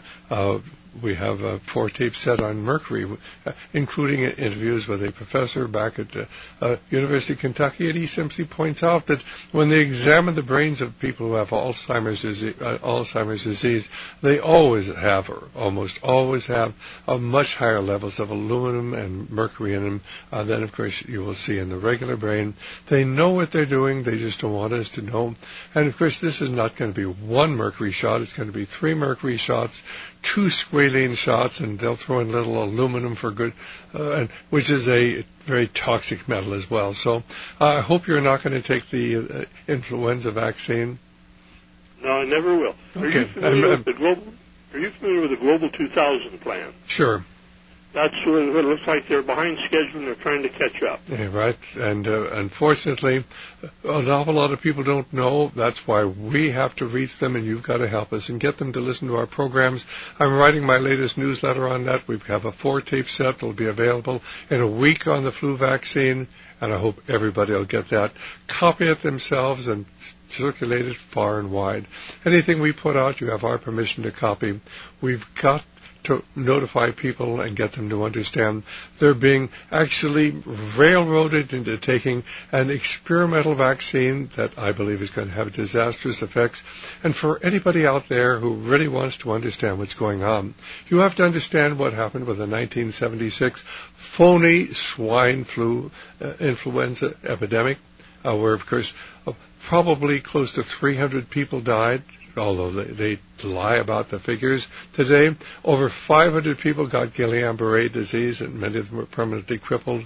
we have a 4-tape set on mercury, including interviews with a professor back at the University of Kentucky, and he simply points out that when they examine the brains of people who have Alzheimer's disease, they always have, or almost always have, much higher levels of aluminum and mercury in them than, of course, you will see in the regular brain. They know what they're doing. They just don't want us to know. And, of course, this is not going to be 1 mercury shot. It's going to be 3 mercury shots, 2 squalene shots, and they'll throw in a little aluminum for good, which is a very toxic metal as well. So I hope you're not going to take the influenza vaccine. No, I never will. Okay. Are you familiar with the Global 2000 plan? Sure. That's what it looks like. They're behind schedule and they're trying to catch up. Yeah, right. And unfortunately, an awful lot of people don't know. That's why we have to reach them, and you've got to help us and get them to listen to our programs. I'm writing my latest newsletter on that. We have a 4-tape set that will be available in a week on the flu vaccine, and I hope everybody will get that. Copy it themselves and circulate it far and wide. Anything we put out, you have our permission to copy. We've got to notify people and get them to understand they're being actually railroaded into taking an experimental vaccine that I believe is going to have disastrous effects. And for anybody out there who really wants to understand what's going on, you have to understand what happened with the 1976 phony swine flu influenza epidemic, where, of course, probably close to 300 people died, although they lie about the figures. Today, over 500 people got Guillain-Barré disease, and many of them were permanently crippled.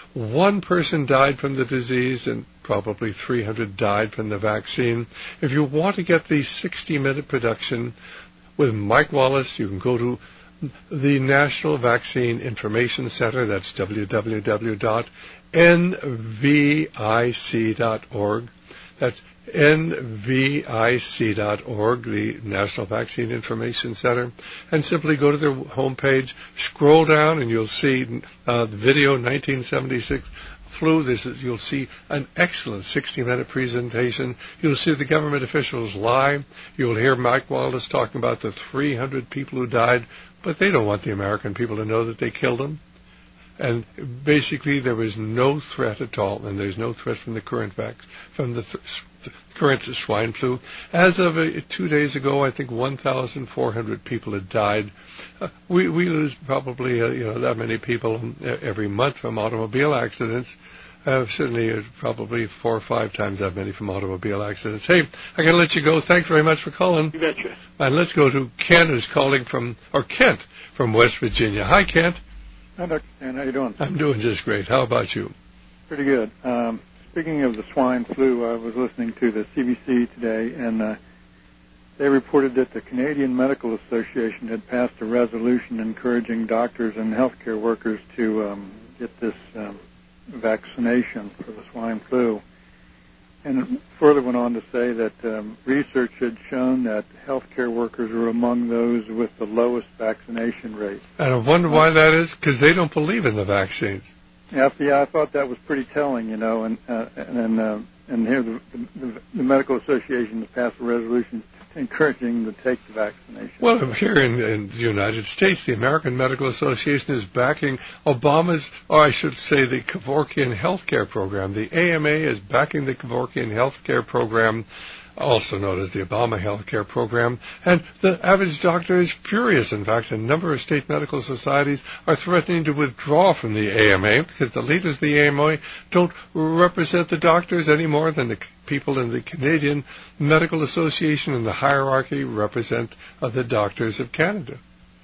1 person died from the disease, and probably 300 died from the vaccine. If you want to get the 60-minute production with Mike Wallace, you can go to the National Vaccine Information Center. That's www.nvic.org. That's NVIC.org, the National Vaccine Information Center, and simply go to their homepage, scroll down, and you'll see the video 1976 flu. You'll see an excellent 60-minute presentation. You'll see the government officials lie. You'll hear Mike Wallace talking about the 300 people who died, but they don't want the American people to know that they killed them. And basically, there was no threat at all, and there's no threat from the current current swine flu. As of 2 days ago, I think 1,400 people had died. We lose probably that many people every month from automobile accidents. Certainly, probably 4 or 5 times that many from automobile accidents. Hey, I got to let you go. Thanks very much for calling. You betcha. And let's go to Ken, who's calling Kent from West Virginia. Hi, Kent. Hi, Dr. Stan. How you doing? I'm doing just great. How about you? Pretty good. Speaking of the swine flu, I was listening to the CBC today, and they reported that the Canadian Medical Association had passed a resolution encouraging doctors and healthcare workers to get this vaccination for the swine flu. And it further went on to say that research had shown that healthcare workers were among those with the lowest vaccination rate. And I wonder why that is, because they don't believe in the vaccines. Yeah, I thought that was pretty telling, and here the Medical Association has passed a resolution encouraging them to take the vaccination. Well, here in the United States, the American Medical Association is backing Obama's, or I should say the Kevorkian healthcare program. The AMA is backing the Kevorkian healthcare program, also known as the Obama healthcare program. And the average doctor is furious. In fact, a number of state medical societies are threatening to withdraw from the AMA because the leaders of the AMA don't represent the doctors any more than the people in the Canadian Medical Association and the hierarchy represent the doctors of Canada.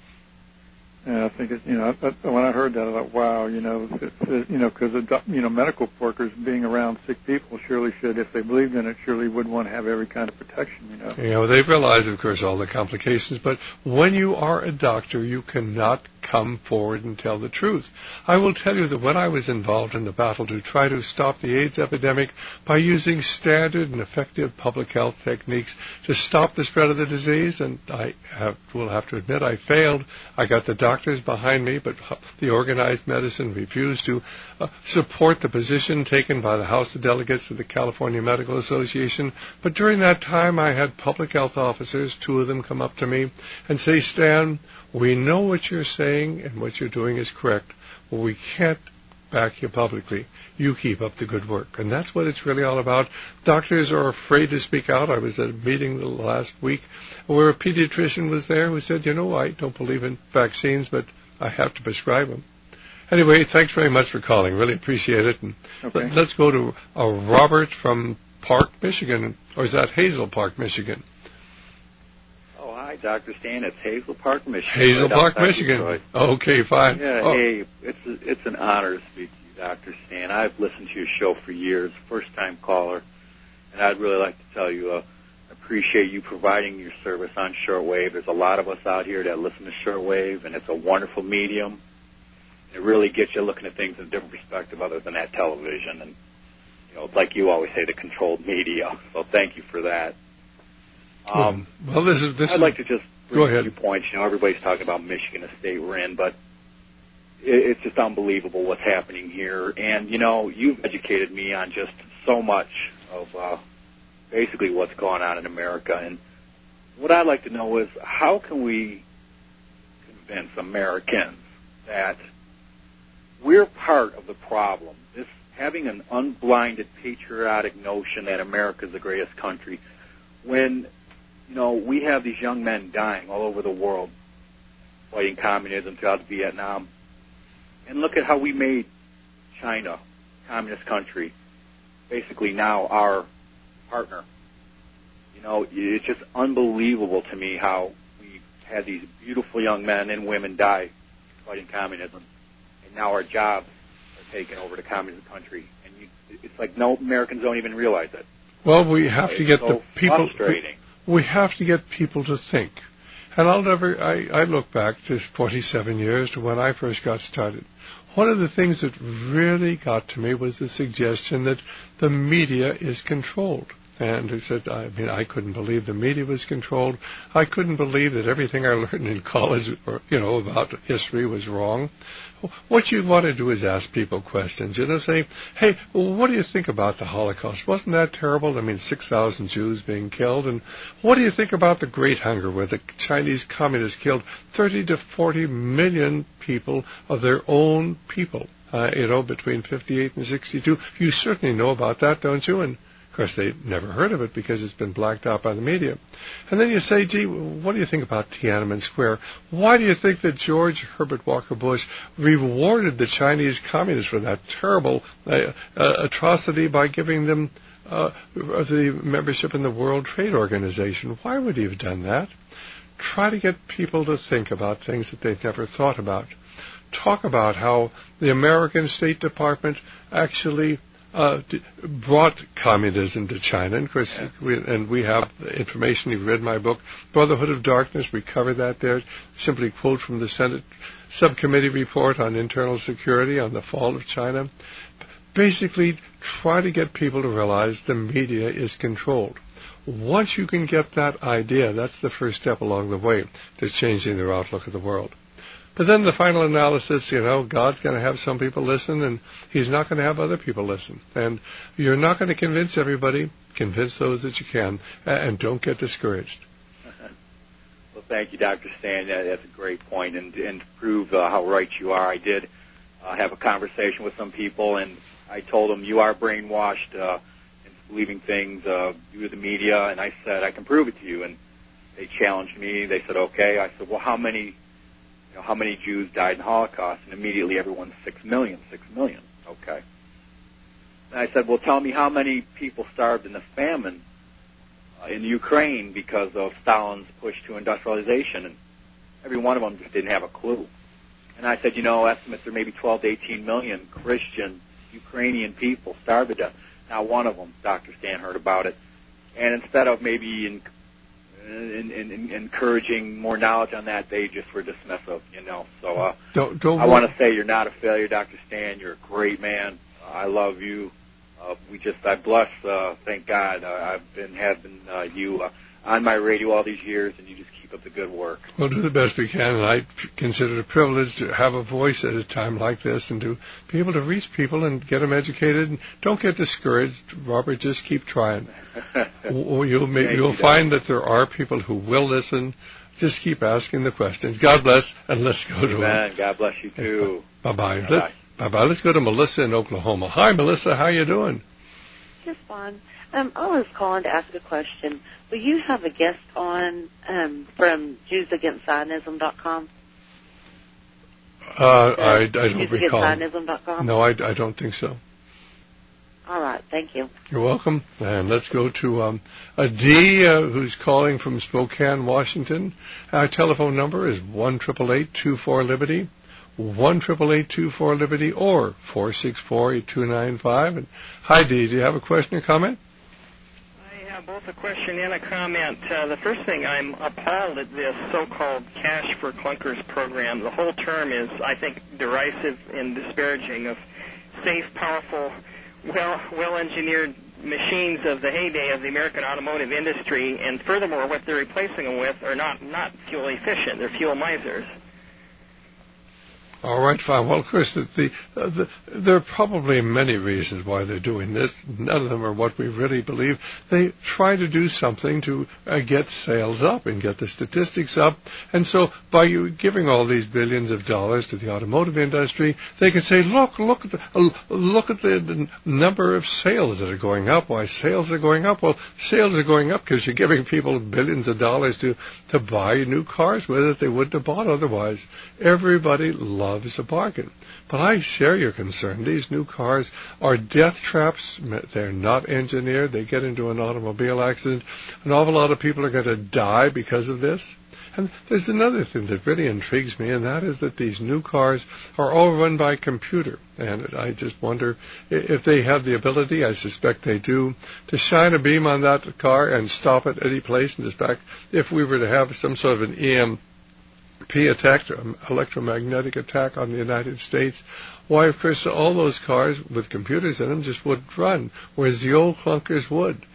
Yeah, I think when I heard that, I thought, wow, because medical workers being around sick people surely should, if they believed in it, surely would want to have every kind of protection. They realize, of course, all the complications, but when you are a doctor, you cannot come forward and tell the truth. I will tell you that when I was involved in the battle to try to stop the AIDS epidemic by using standard and effective public health techniques to stop the spread of the disease, and I will have to admit I failed. I got the doctors behind me, but the organized medicine refused to support the position taken by the House of Delegates of the California Medical Association. But during that time, I had public health officers, 2 of them, come up to me and say, Stan, we know what you're saying and what you're doing is correct, but we can't back you publicly. You keep up the good work. And that's what it's really all about. Doctors are afraid to speak out. I was at a meeting last week where a pediatrician was there who said, I don't believe in vaccines, but I have to prescribe them. Anyway, thanks very much for calling. Really appreciate it. And okay. Let's go to Robert from Park, Michigan. Or is that Hazel Park, Michigan? Hi, Dr. Stan. It's Hazel Park, Michigan. Hazel Park, Michigan. Okay, fine. Yeah, Hey, it's an honor to speak to you, Dr. Stan. I've listened to your show for years, first-time caller, and I'd really like to tell you I appreciate you providing your service on shortwave. There's a lot of us out here that listen to shortwave, and it's a wonderful medium. It really gets you looking at things in a different perspective other than that television and, like you always say, the controlled media. So thank you for that. I'd like to just bring a few points. Everybody's talking about Michigan, a state we're in, but it's just unbelievable what's happening here. And, you've educated me on just so much of basically what's going on in America. And what I'd like to know is how can we convince Americans that we're part of the problem? This having an unblinded patriotic notion that America's the greatest country when we have these young men dying all over the world fighting communism throughout Vietnam. And look at how we made China, communist country, basically now our partner. It's just unbelievable to me how we've had these beautiful young men and women die fighting communism. And now our jobs are taken over to communist country. And it's like no Americans don't even realize it. Well, we have to get the people. Frustrating. We have to get people to think. And I look back to 27 years to when I first got started. One of the things that really got to me was the suggestion that the media is controlled. And he said, I couldn't believe the media was controlled. I couldn't believe that everything I learned in college, about history was wrong. What you want to do is ask people questions. Say, hey, what do you think about the Holocaust? Wasn't that terrible? 6,000 Jews being killed. And what do you think about the Great Hunger, where the Chinese communists killed 30 to 40 million people of their own people, between 58 and 62? You certainly know about that, don't you? And of course, they never heard of it because it's been blacked out by the media. And then you say, gee, what do you think about Tiananmen Square? Why do you think that George Herbert Walker Bush rewarded the Chinese communists for that terrible atrocity by giving them the membership in the World Trade Organization? Why would he have done that? Try to get people to think about things that they've never thought about. Talk about how the American State Department actually brought communism to China. And of course, we have information. You've read my book, Brotherhood of Darkness. We cover that there. Simply quote from the Senate Subcommittee report on internal security on the fall of China. Basically, try to get people to realize the media is controlled. Once you can get that idea, that's the first step along the way to changing their outlook of the world. But then the final analysis, God's going to have some people listen, and He's not going to have other people listen. And you're not going to convince everybody. Convince those that you can, and don't get discouraged. Well, thank you, Dr. Stan. That's a great point. And to prove how right you are, I did have a conversation with some people, and I told them, you are brainwashed into believing things due to the media. And I said, I can prove it to you. And they challenged me. They said, okay. I said, well, how many Jews died in the Holocaust? And immediately everyone, 6 million. Okay. And I said, well, tell me how many people starved in the famine in Ukraine because of Stalin's push to industrialization. And every one of them just didn't have a clue. And I said, estimates are maybe 12 to 18 million Christian Ukrainian people starved to death. Not one of them, Dr. Stan, heard about it. And instead of maybe encouraging more knowledge on that, they just were dismissive, So I want to say you're not a failure, Dr. Stan. You're a great man. I love you. I bless, thank God, I've been having you on my radio all these years, and you just keep up the good work. We'll do the best we can, and I consider it a privilege to have a voice at a time like this and to be able to reach people and get them educated. And don't get discouraged, Robert. Just keep trying. You'll find that there are people who will listen. Just keep asking the questions. God bless, and let's go to Amen. God bless you, too. Bye-bye. Bye-bye. Let's go to Melissa in Oklahoma. Hi, Melissa. How you doing? Just fine. I was calling to ask a question. Will you have a guest on from JewsAgainstZionism.com? I don't recall. JewsAgainstZionism.com? No, I don't think so. All right. Thank you. You're welcome. And let's go to Dee, who's calling from Spokane, Washington. Our telephone number is 1-888-24-LIBERTY, 1-888-24-LIBERTY, or 464-8295. And hi, Dee. Do you have a question or comment? Both a question and a comment. The first thing, I'm appalled at this so-called Cash for Clunkers program. The whole term is, I think, derisive and disparaging of safe, powerful, well-engineered machines of the heyday of the American automotive industry. And furthermore, what they're replacing them with are not fuel efficient. They're fuel misers. All right, fine. Well, of course, there are probably many reasons why they're doing this. None of them are what we really believe. They try to do something to get sales up and get the statistics up. And so by you giving all these billions of dollars to the automotive industry, they can say, look at the number of sales that are going up. Why sales are going up? Well, sales are going up because you're giving people billions of dollars to buy new cars with it they wouldn't have bought otherwise. Everybody loves a bargain. But I share your concern. These new cars are death traps. They're not engineered. They get into an automobile accident. An awful lot of people are going to die because of this. And there's another thing that really intrigues me, and that is that these new cars are all run by computer. And I just wonder if they have the ability, I suspect they do, to shine a beam on that car and stop it any place. And in fact, if we were to have some sort of an EMP attack, electromagnetic attack on the United States, why, of course, all those cars with computers in them just wouldn't run, whereas the old clunkers would.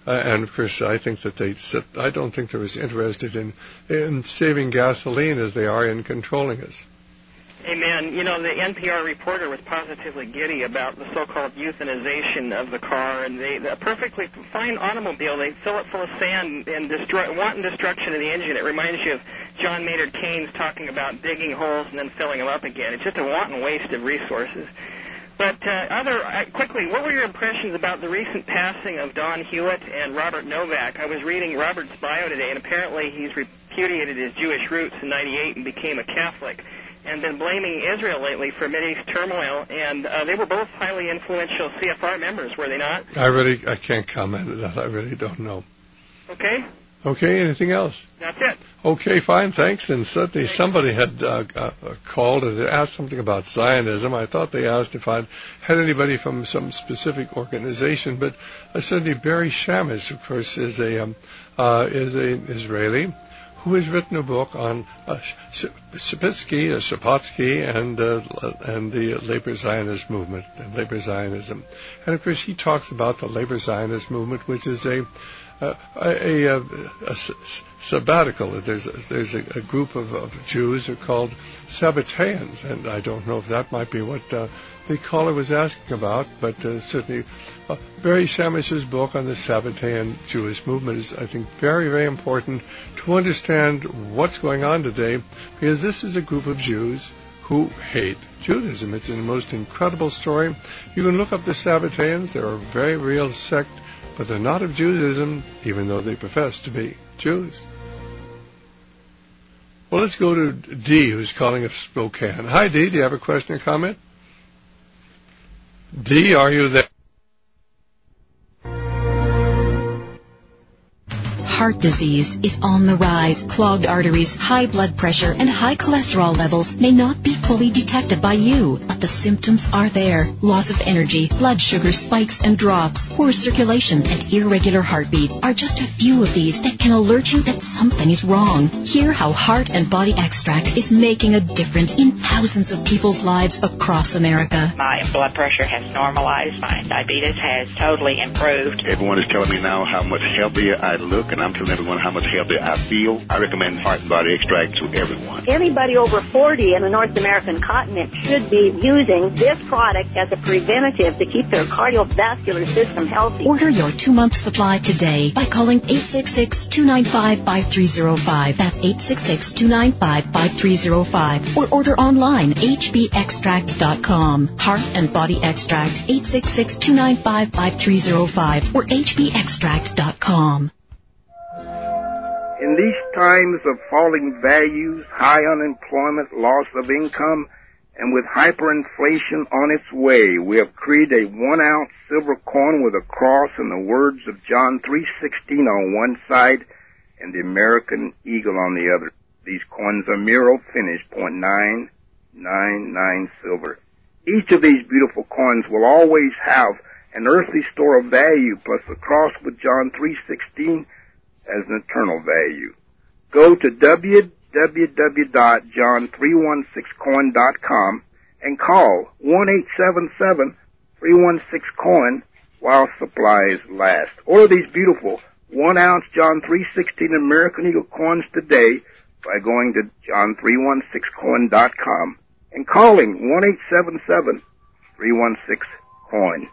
And of course, I think that I don't think they're as interested in saving gasoline as they are in controlling us. Amen. You know, the NPR reporter was positively giddy about the so-called euthanization of the car, and a perfectly fine automobile, they fill it full of sand and wanton destruction of the engine. It reminds you of John Maynard Keynes talking about digging holes and then filling them up again. It's just a wanton waste of resources. But quickly, what were your impressions about the recent passing of Don Hewitt and Robert Novak? I was reading Robert's bio today, and apparently he's repudiated his Jewish roots in '98 and became a Catholic, and been blaming Israel lately for Mideast turmoil, and they were both highly influential CFR members, were they not? I can't comment on that. I really don't know. Okay. Okay, anything else? That's it. Okay, fine, thanks. And suddenly somebody had called and asked something about Zionism. I thought they asked if I'd had anybody from some specific organization, but suddenly Barry Shamus, of course, is an Israeli who has written a book on Sapotsky and the Labor Zionist movement and Labor Zionism. And of course, he talks about the Labor Zionist movement, which is a sabbatical. There's a group of Jews who are called Sabbateans, and I don't know if that might be what the caller was asking about, but certainly Barry Shamus's book on the Sabbatean Jewish movement is, I think, very, very important to understand what's going on today, because this is a group of Jews who hate Judaism. It's the most incredible story. You can look up the Sabbateans. They're a very real sect, but they're not of Judaism, even though they profess to be Jews. Well, let's go to Dee, who's calling us Spokane. Hi, Dee. Do you have a question or comment? Dee, are you there? Heart disease is on the rise. Clogged arteries, high blood pressure, and high cholesterol levels may not be fully detected by you, but the symptoms are there. Loss of energy, blood sugar spikes and drops, poor circulation, and irregular heartbeat are just a few of these that can alert you that something is wrong. Hear how Heart and Body Extract is making a difference in thousands of people's lives across America. My blood pressure has normalized. My diabetes has totally improved. Everyone is telling me now how much healthier I look, and I'm telling everyone how much healthier I feel. I recommend Heart and Body Extract to everyone. Anybody over 40 in the North American continent should be using this product as a preventative to keep their cardiovascular system healthy. Order your 2-month supply today by calling 866-295-5305. That's 866-295-5305. Or order online, hbextract.com. Heart and Body Extract, 866-295-5305 or hbextract.com. In these times of falling values, high unemployment, loss of income, and with hyperinflation on its way, we have created a 1-ounce silver coin with a cross and the words of John 3:16 on one side and the American eagle on the other. These coins are Miro finished, .999 silver. Each of these beautiful coins will always have an earthly store of value, plus the cross with John 3:16 as an eternal value. Go to www.john316coin.com and call 1-877-316-COIN while supplies last. Order these beautiful 1-ounce John 3:16 American Eagle coins today by going to john316coin.com and calling 1-877-316-COIN.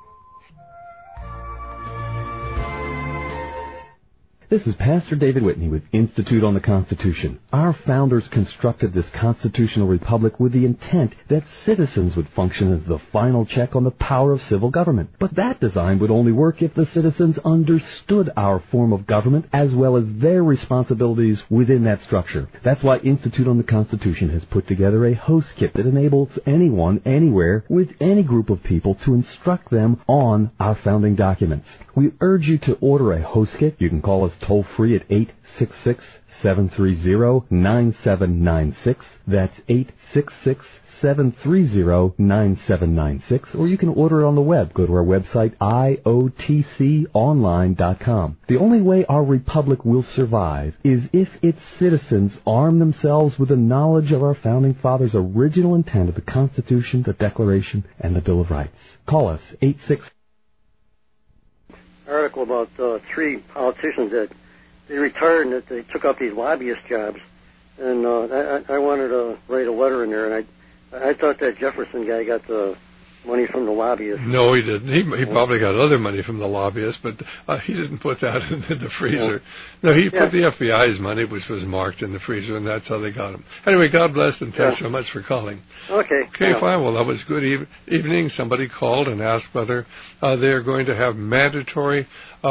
This is Pastor David Whitney with Institute on the Constitution. Our founders constructed this constitutional republic with the intent that citizens would function as the final check on the power of civil government. But that design would only work if the citizens understood our form of government as well as their responsibilities within that structure. That's why Institute on the Constitution has put together a host kit that enables anyone, anywhere, with any group of people to instruct them on our founding documents. We urge you to order a host kit. You can call us toll-free at 866-730-9796. That's 866-730-9796. Or you can order it on the web. Go to our website, iotconline.com. The only way our republic will survive is if its citizens arm themselves with the knowledge of our founding fathers' original intent of the Constitution, the Declaration, and the Bill of Rights. Call us, 866. All right, article about 3 politicians that they retired and that they took up these lobbyist jobs. And I wanted to write a letter in there, and I thought that Jefferson guy got the money from the lobbyists. No, he didn't. He probably got other money from the lobbyists, but he didn't put that in the freezer. Yeah. No, he put the FBI's money, which was marked in the freezer, and that's how they got him. Anyway, God bless, and thanks so much for calling. Okay. Okay, fine. Well, that was good evening. Somebody called and asked whether they're going to have mandatory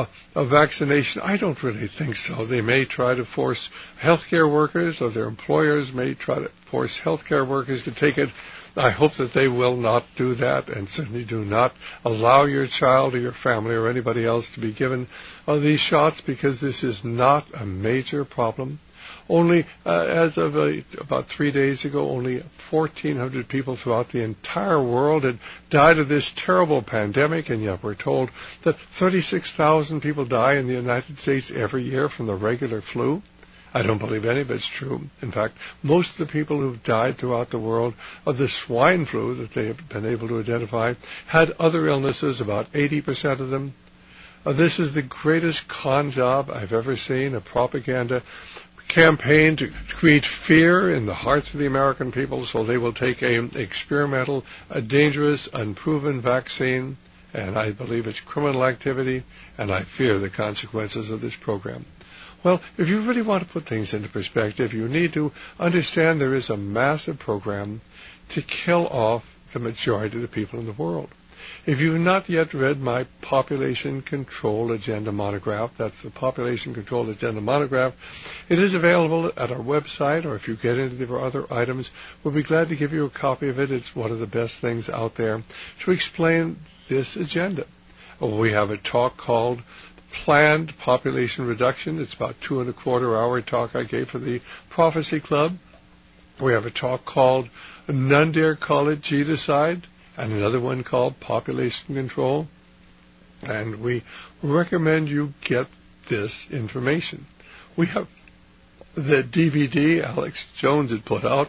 a vaccination. I don't really think so. They may try to force healthcare workers, or their employers may try to force healthcare workers to take it. I hope that they will not do that, and certainly do not allow your child or your family or anybody else to be given these shots, because this is not a major problem. Only, as of about 3 days ago, only 1,400 people throughout the entire world had died of this terrible pandemic, and yet we're told that 36,000 people die in the United States every year from the regular flu. I don't believe any of it's true. In fact, most of the people who've died throughout the world of the swine flu that they have been able to identify had other illnesses, about 80% of them. This is the greatest con job I've ever seen, a propaganda campaign to create fear in the hearts of the American people, so they will take an experimental, a dangerous, unproven vaccine, and I believe it's criminal activity, and I fear the consequences of this program. Well, if you really want to put things into perspective, you need to understand there is a massive program to kill off the majority of the people in the world. If you've not yet read my Population Control Agenda monograph, that's the Population Control Agenda monograph, it is available at our website, or if you get into the other items, we'll be glad to give you a copy of it. It's one of the best things out there to explain this agenda. We have a talk called Planned Population Reduction. It's about 2.25-hour talk I gave for the Prophecy Club. We have a talk called None Dare Call It G-Decide, and another one called Population Control. And we recommend you get this information. We have the DVD Alex Jones had put out.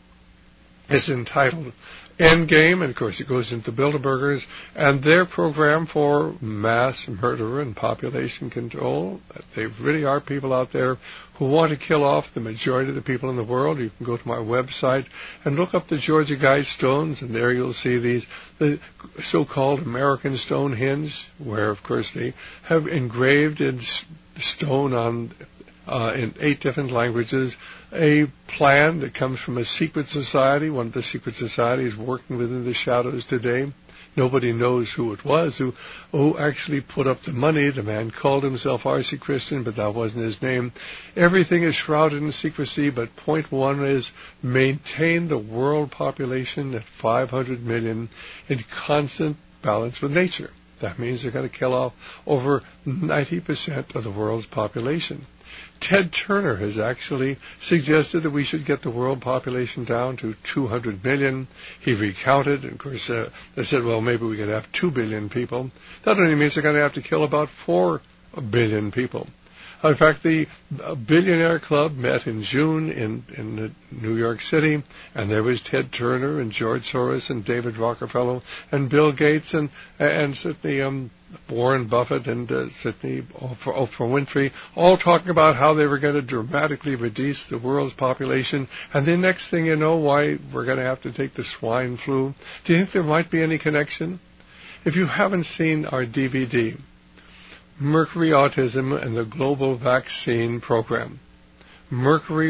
It's entitled Endgame, and of course it goes into Bilderbergers and their program for mass murder and population control. They really are people out there who want to kill off the majority of the people in the world. You can go to my website and look up the Georgia Guidestones, and there you'll see the so-called American Stonehenge, where of course they have engraved in stone on in 8 different languages, a plan that comes from a secret society. One of the secret societies working within the shadows today. Nobody knows who it was who actually put up the money. The man called himself R.C. Christian, but that wasn't his name. Everything is shrouded in secrecy, but point one is maintain the world population at 500 million in constant balance with nature. That means they're going to kill off over 90% of the world's population. Ted Turner has actually suggested that we should get the world population down to 200 million. He recounted, and of course, they said, well, maybe we could have 2 billion people. That only means they're going to have to kill about 4 billion people. In fact, the Billionaire Club met in June in New York City, and there was Ted Turner and George Soros and David Rockefeller and Bill Gates and certainly Warren Buffett and certainly Oprah Winfrey, all talking about how they were going to dramatically reduce the world's population. And the next thing you know, why we're going to have to take the swine flu. Do you think there might be any connection? If you haven't seen our DVD, Mercury Autism and the Global Vaccine Program. Mercury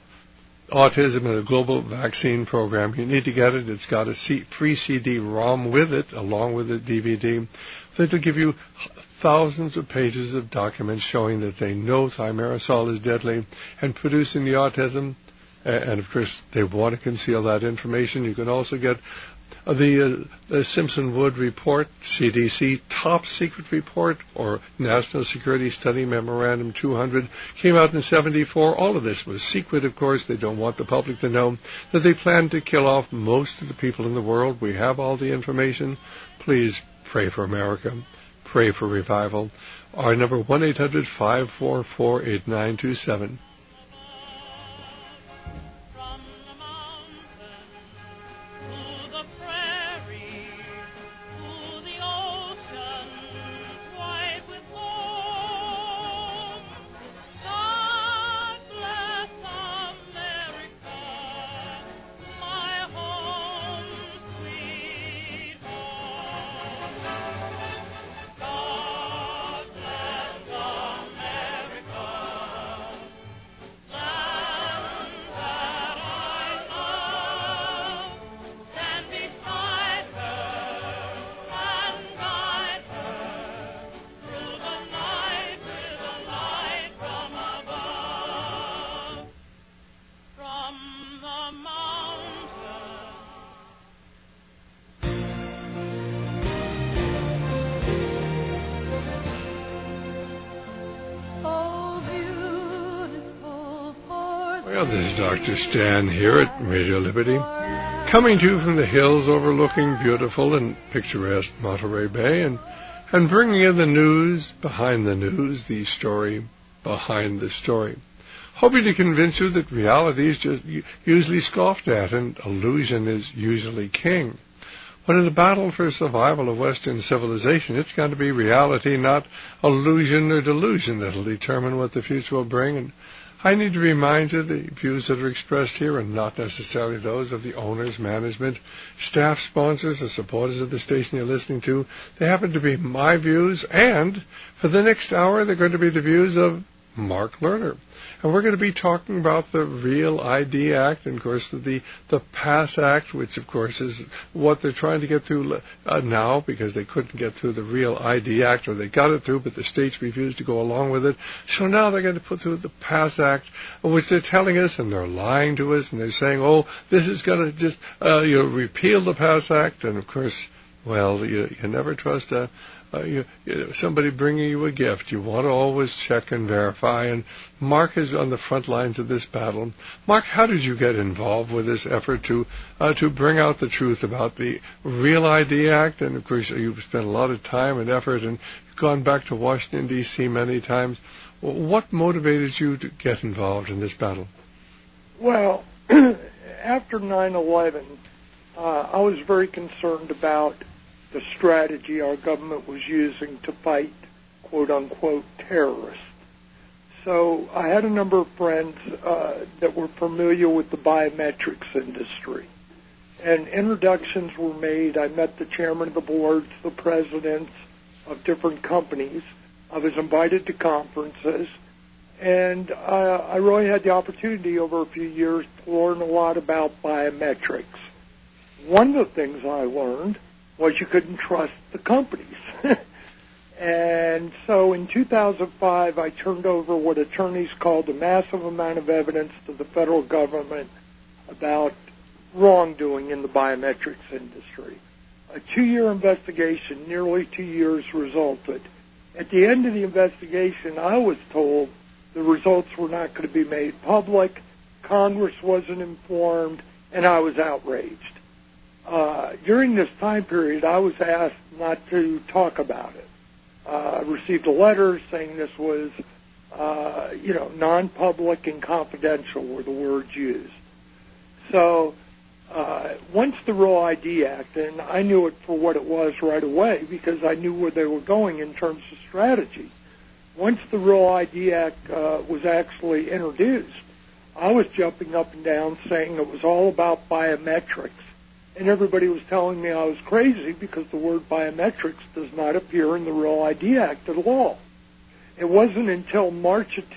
Autism and the Global Vaccine Program. You need to get it. It's got a free CD-ROM with it, along with the DVD. That'll give you thousands of pages of documents showing that they know thimerosal is deadly and producing the autism. And, of course, they want to conceal that information. You can also get the Simpson-Wood report, CDC top secret report, or National Security Study Memorandum 200, came out in 1974. All of this was secret, of course. They don't want the public to know that they plan to kill off most of the people in the world. We have all the information. Please pray for America. Pray for revival. Our number 1-800-544-8927. With This is Dr. Stan here at Radio Liberty, coming to you from the hills overlooking beautiful and picturesque Monterey Bay, and bringing you the news behind the news, the story behind the story. Hoping to convince you that reality is just usually scoffed at and illusion is usually king. When in the battle for survival of Western civilization, it's going to be reality, not illusion or delusion, that will determine what the future will bring. And I need to remind you the views that are expressed here are not necessarily those of the owners, management, staff, sponsors, or supporters of the station you're listening to. They happen to be my views, and for the next hour, they're going to be the views of Mark Lerner. And we're going to be talking about the Real ID Act and, of course, the PASS Act, which, of course, is what they're trying to get through now because they couldn't get through the Real ID Act, or they got it through, but the states refused to go along with it. So now they're going to put through the PASS Act, which they're telling us, and they're lying to us, and they're saying, oh, this is going to just repeal the PASS Act. And, of course, well, you never trust somebody bringing you a gift. You want to always check and verify, and Mark is on the front lines of this battle. Mark, how did you get involved with this effort to bring out the truth about the Real ID Act? And, of course, you've spent a lot of time and effort and gone back to Washington, D.C. many times. What motivated you to get involved in this battle? Well, after 9/11, I was very concerned about the strategy our government was using to fight, quote-unquote, terrorists. So I had a number of friends that were familiar with the biometrics industry. And introductions were made. I met the chairman of the boards, the presidents of different companies. I was invited to conferences. And I really had the opportunity over a few years to learn a lot about biometrics. One of the things I learned was you couldn't trust the companies. And so in 2005, I turned over what attorneys called a massive amount of evidence to the federal government about wrongdoing in the biometrics industry. A 2-year investigation, nearly 2 years, resulted. At the end of the investigation, I was told the results were not going to be made public, Congress wasn't informed, and I was outraged. During this time period, I was asked not to talk about it. I received a letter saying this was, non-public and confidential were the words used. So once the Real ID Act, and I knew it for what it was right away because I knew where they were going in terms of strategy. Once the Real ID Act was actually introduced, I was jumping up and down saying it was all about biometrics. And everybody was telling me I was crazy because the word biometrics does not appear in the Real ID Act at all. It wasn't until March of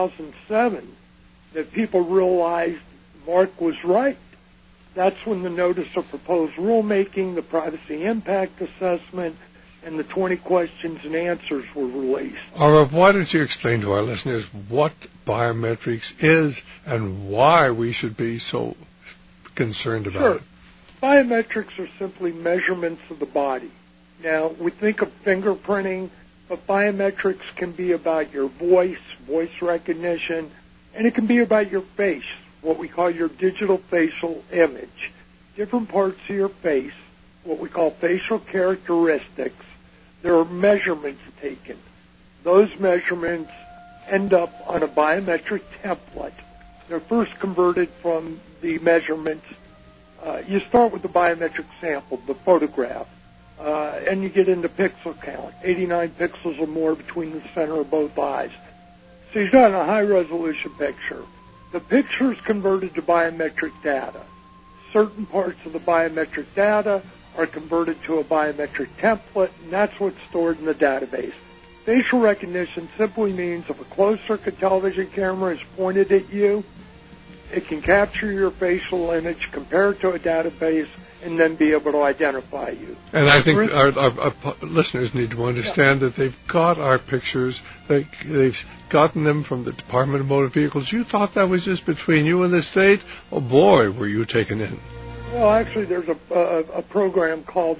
2007 that people realized Mark was right. That's when the Notice of Proposed Rulemaking, the Privacy Impact Assessment, and the 20 questions and answers were released. Aurav, why don't you explain to our listeners what biometrics is and why we should be so concerned about it? Biometrics are simply measurements of the body. Now, we think of fingerprinting, but biometrics can be about your voice recognition, and it can be about your face, what we call your digital facial image. Different parts of your face, what we call facial characteristics, there are measurements taken. Those measurements end up on a biometric template. They're first converted from the measurements. You start with the biometric sample, the photograph, and you get into pixel count, 89 pixels or more between the center of both eyes. So you've got a high-resolution picture. The picture is converted to biometric data. Certain parts of the biometric data are converted to a biometric template, and that's what's stored in the database. Facial recognition simply means if a closed-circuit television camera is pointed at you, it can capture your facial image, compare it to a database, and then be able to identify you. And I think our listeners need to understand that they've got our pictures. They've gotten them from the Department of Motor Vehicles. You thought that was just between you and the state? Oh, boy, were you taken in. Well, actually, there's a program called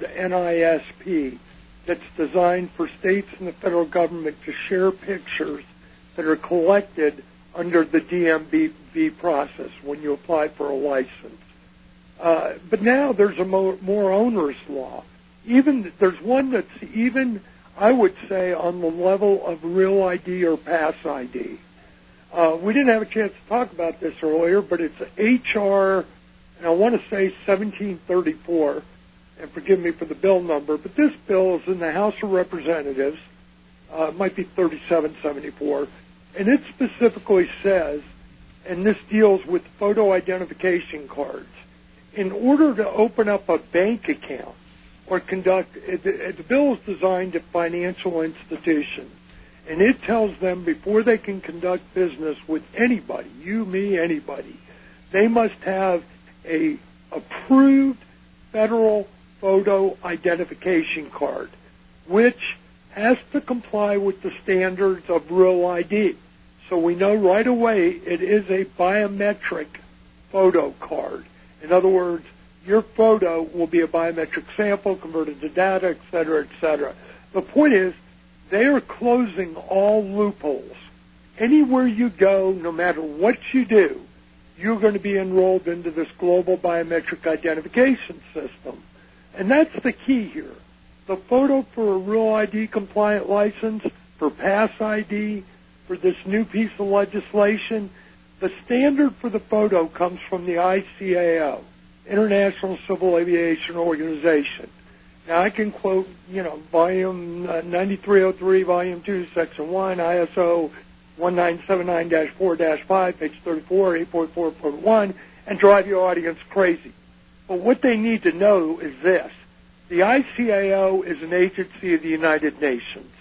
NISP that's designed for states and the federal government to share pictures that are collected under the DMV process when you apply for a license. But now there's a more onerous law. There's one that's even, I would say, on the level of Real ID or Pass ID. We didn't have a chance to talk about this earlier, but it's HR, and I want to say 1734, and forgive me for the bill number, but this bill is in the House of Representatives. It might be 3774, and it specifically says, and this deals with photo identification cards, in order to open up a bank account or the bill is designed at financial institutions, and it tells them before they can conduct business with anybody, you, me, anybody, they must have a approved federal photo identification card, which has to comply with the standards of Real ID. So we know right away it is a biometric photo card. In other words, your photo will be a biometric sample converted to data, et cetera, et cetera. The point is, they are closing all loopholes. Anywhere you go, no matter what you do, you're going to be enrolled into this global biometric identification system. And that's the key here. The photo for a Real ID compliant license, for Pass ID, for this new piece of legislation, the standard for the photo comes from the ICAO, International Civil Aviation Organization. Now, I can quote, volume 9303, volume 2, section 1, ISO 1979-4-5, page 34, 8.4.1, and drive your audience crazy. But what they need to know is this. The ICAO is an agency of the United Nations.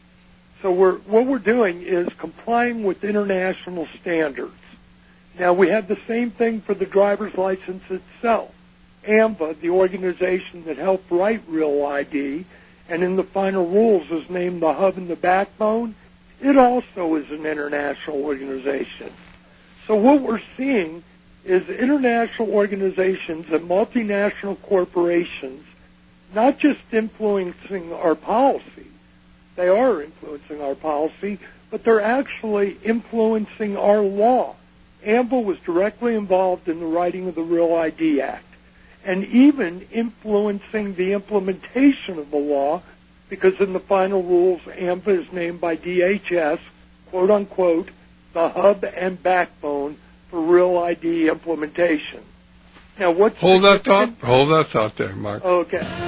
So what we're doing is complying with international standards. Now, we have the same thing for the driver's license itself. AMVA, the organization that helped write Real ID, and in the final rules is named the hub and the backbone, it also is an international organization. So what we're seeing is international organizations and multinational corporations not just influencing our policy, they are influencing our policy, but they're actually influencing our law. AMVA was directly involved in the writing of the Real ID Act, and even influencing the implementation of the law, because in the final rules, AMVA is named by DHS, quote unquote, the hub and backbone for Real ID implementation. Now, Hold that thought there, Mark. Okay.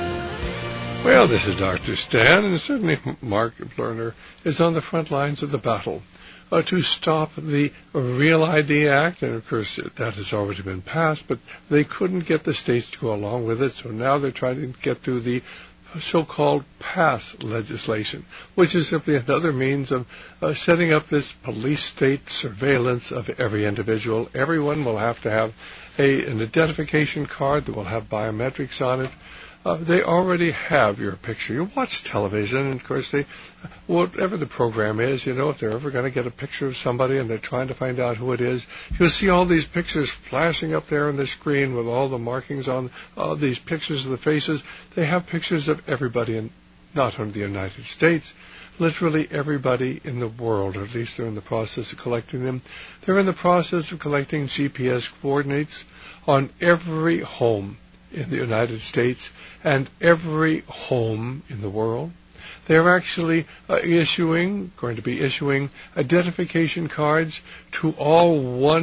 Well, this is Dr. Stan, and certainly Mark Lerner is on the front lines of the battle to stop the Real ID Act, and of course that has already been passed, but they couldn't get the states to go along with it, so now they're trying to get through the so-called PASS legislation, which is simply another means of setting up this police state surveillance of every individual. Everyone will have to have an identification card that will have biometrics on it. They already have your picture. You watch television, and of course, whatever the program is, if they're ever going to get a picture of somebody and they're trying to find out who it is, you'll see all these pictures flashing up there on the screen with all the markings on these pictures of the faces. They have pictures of everybody, and not only the United States, literally everybody in the world, or at least they're in the process of collecting them. They're in the process of collecting GPS coordinates on every home in the United States and every home in the world. They're actually going to be issuing identification cards to all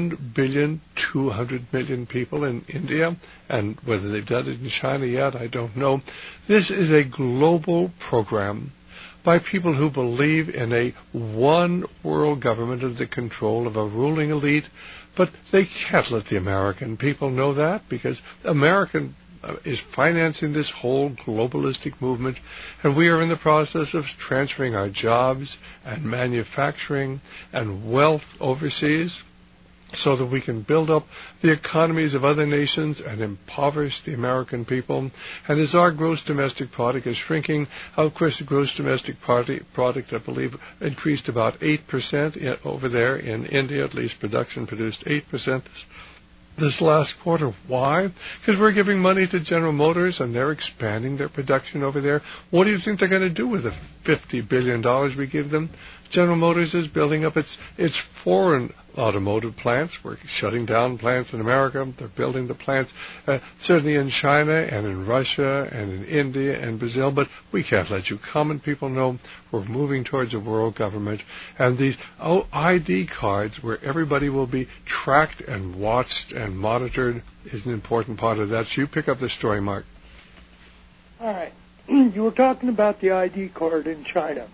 1,200,000,000 people in India, and whether they've done it in China yet, I don't know. This is a global program by people who believe in a one world government under the control of a ruling elite, but they can't let the American people know that, because American is financing this whole globalistic movement, and we are in the process of transferring our jobs and manufacturing and wealth overseas so that we can build up the economies of other nations and impoverish the American people. And as our gross domestic product is shrinking, of course the gross domestic product, I believe, increased about 8% over there in India. At least production produced 8% this last quarter. Why? Because we're giving money to General Motors and they're expanding their production over there. What do you think they're going to do with the $50 billion we give them? General Motors is building up its foreign automotive plants. We're shutting down plants in America. They're building the plants certainly in China and in Russia and in India and Brazil. But we can't let you common people know we're moving towards a world government. And these ID cards where everybody will be tracked and watched and monitored is an important part of that. So you pick up the story, Mark. All right. You were talking about the ID card in China.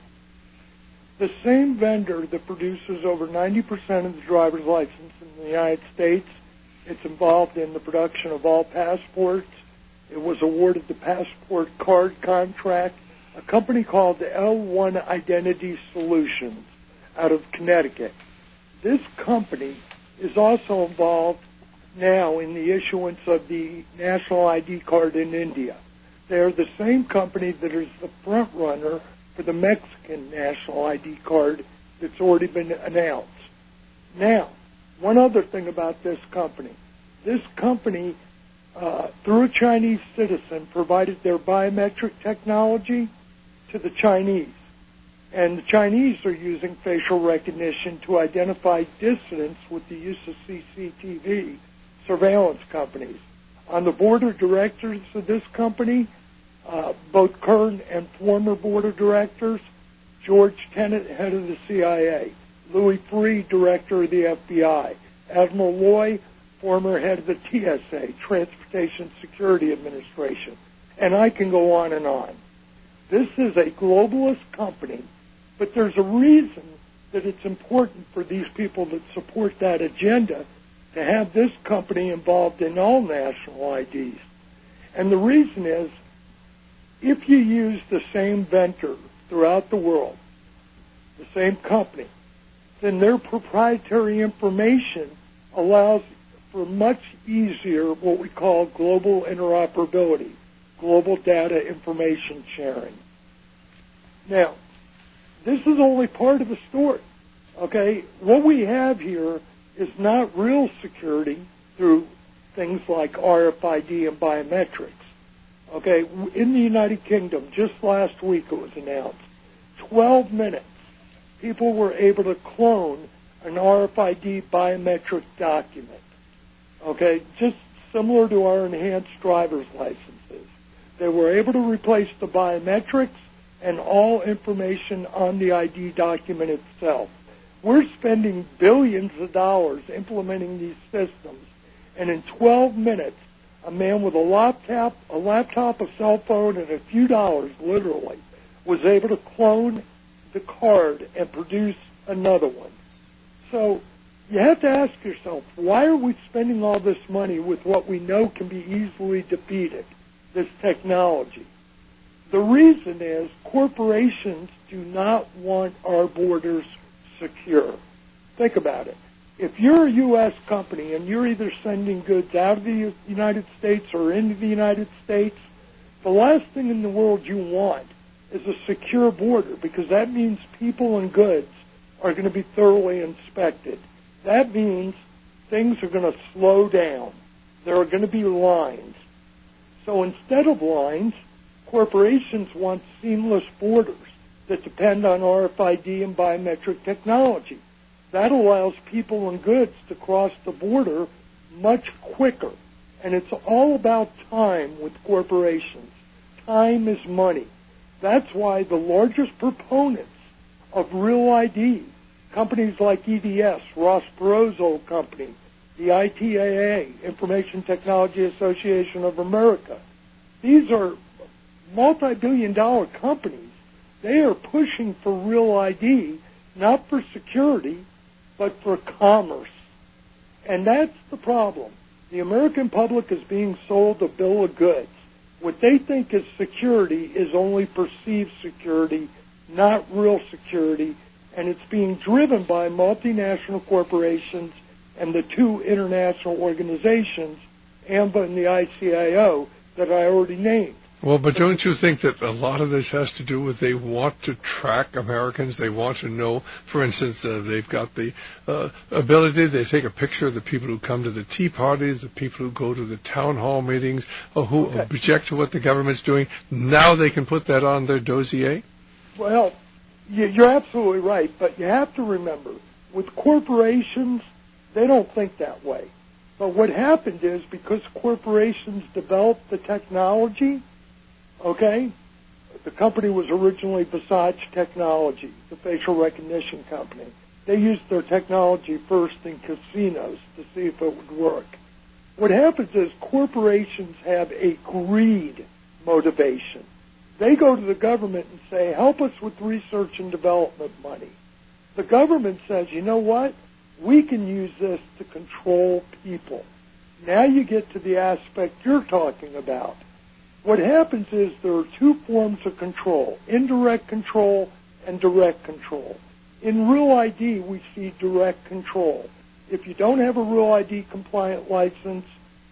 The same vendor that produces over 90% of the driver's license in the United States, it's involved in the production of all passports. It was awarded the passport card contract. A company called L1 Identity Solutions out of Connecticut. This company is also involved now in the issuance of the national ID card in India. They're the same company that is the front runner for the Mexican national ID card that's already been announced. Now, one other thing about this company. This company, through a Chinese citizen, provided their biometric technology to the Chinese. And the Chinese are using facial recognition to identify dissidents with the use of CCTV surveillance companies. On the board of directors of this company, both current and former board of directors, George Tenet, head of the CIA, Louis Freeh, director of the FBI, Admiral Loy, former head of the TSA, Transportation Security Administration, and I can go on and on. This is a globalist company, but there's a reason that it's important for these people that support that agenda to have this company involved in all national IDs. And the reason is, if you use the same vendor throughout the world, the same company, then their proprietary information allows for much easier what we call global interoperability, global data information sharing. Now, this is only part of the story, okay? What we have here is not real security through things like RFID and biometrics. Okay, in the United Kingdom, just last week it was announced, 12 minutes, people were able to clone an RFID biometric document. Okay, just similar to our enhanced driver's licenses. They were able to replace the biometrics and all information on the ID document itself. We're spending billions of dollars implementing these systems, and in 12 minutes, a man with a laptop, a cell phone, and a few dollars, literally, was able to clone the card and produce another one. So you have to ask yourself, why are we spending all this money with what we know can be easily defeated, this technology? The reason is corporations do not want our borders secure. Think about it. If you're a U.S. company and you're either sending goods out of the United States or into the United States, the last thing in the world you want is a secure border, because that means people and goods are going to be thoroughly inspected. That means things are going to slow down. There are going to be lines. So instead of lines, corporations want seamless borders that depend on RFID and biometric technology. That allows people and goods to cross the border much quicker. And it's all about time with corporations. Time is money. That's why the largest proponents of real ID, companies like EDS, Ross Perot's old company, the ITAA, Information Technology Association of America, these are multi-billion-dollar companies. They are pushing for real ID, not for security, but for commerce. And that's the problem. The American public is being sold a bill of goods. What they think is security is only perceived security, not real security, and it's being driven by multinational corporations and the two international organizations, AMBA and the ICAO, that I already named. Well, but don't you think that a lot of this has to do with they want to track Americans? They want to know, for instance, they've got the ability, they take a picture of the people who come to the tea parties, the people who go to the town hall meetings, or who object to what the government's doing. Now they can put that on their dossier? Well, You're absolutely right, but you have to remember, with corporations, they don't think that way. But what happened is, because corporations developed the technology, okay, the company was originally Visage Technology, the facial recognition company. They used their technology first in casinos to see if it would work. What happens is corporations have a greed motivation. They go to the government and say, help us with research and development money. The government says, you know what? We can use this to control people. Now you get to the aspect you're talking about. What happens is there are two forms of control, indirect control and direct control. In Real ID, we see direct control. If you don't have a Real ID compliant license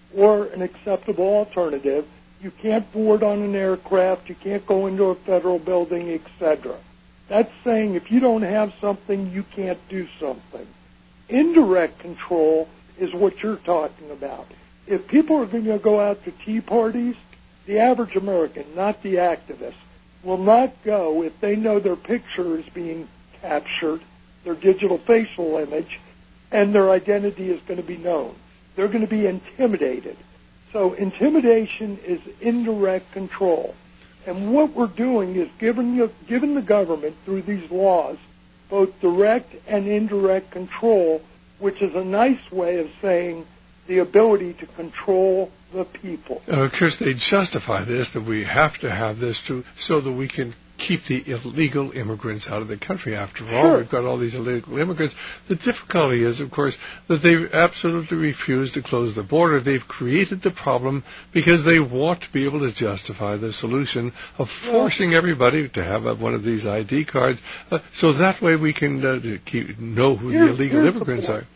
or an acceptable alternative, you can't board on an aircraft, you can't go into a federal building, etc. That's saying if you don't have something, you can't do something. Indirect control is what you're talking about. If people are going to go out to tea parties, the average American, not the activist, will not go if they know their picture is being captured, their digital facial image, and their identity is going to be known. They're going to be intimidated. So intimidation is indirect control. And what we're doing is giving the government, through these laws, both direct and indirect control, which is a nice way of saying the ability to control the people. Of course, they justify this, that we have to have this so that we can keep the illegal immigrants out of the country. After all, Sure. We've got all these illegal immigrants. The difficulty is, of course, that they absolutely refuse to close the border. They've created the problem because they want to be able to justify the solution of forcing everybody to have one of these ID cards, so that way we can know who the illegal immigrants are.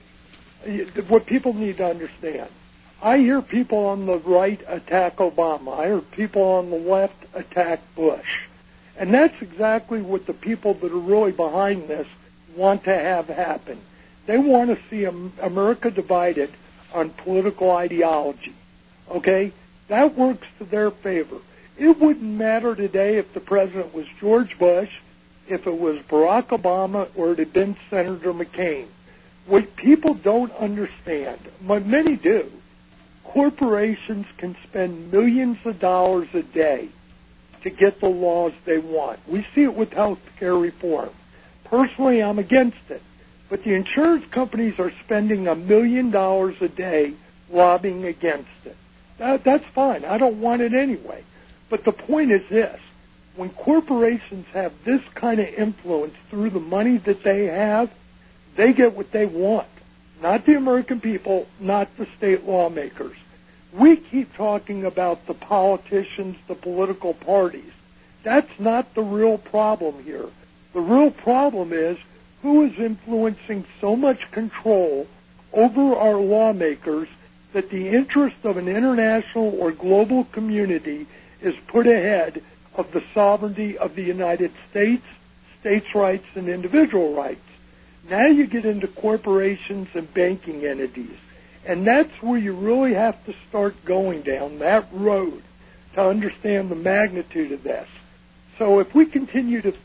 What people need to understand, I hear people on the right attack Obama. I hear people on the left attack Bush. And that's exactly what the people that are really behind this want to have happen. They want to see America divided on political ideology. Okay? That works to their favor. It wouldn't matter today if the president was George Bush, if it was Barack Obama, or it had been Senator McCain. What people don't understand, but many do, corporations can spend millions of dollars a day to get the laws they want. We see it with health care reform. Personally, I'm against it. But the insurance companies are spending $1 million a day lobbying against it. That's fine. I don't want it anyway. But the point is this. When corporations have this kind of influence through the money that they have, they get what they want. Not the American people, not the state lawmakers. We keep talking about the politicians, the political parties. That's not the real problem here. The real problem is who is influencing so much control over our lawmakers that the interest of an international or global community is put ahead of the sovereignty of the United States, states' rights, and individual rights. Now you get into corporations and banking entities. And that's where you really have to start going down that road to understand the magnitude of this. So if we continue to,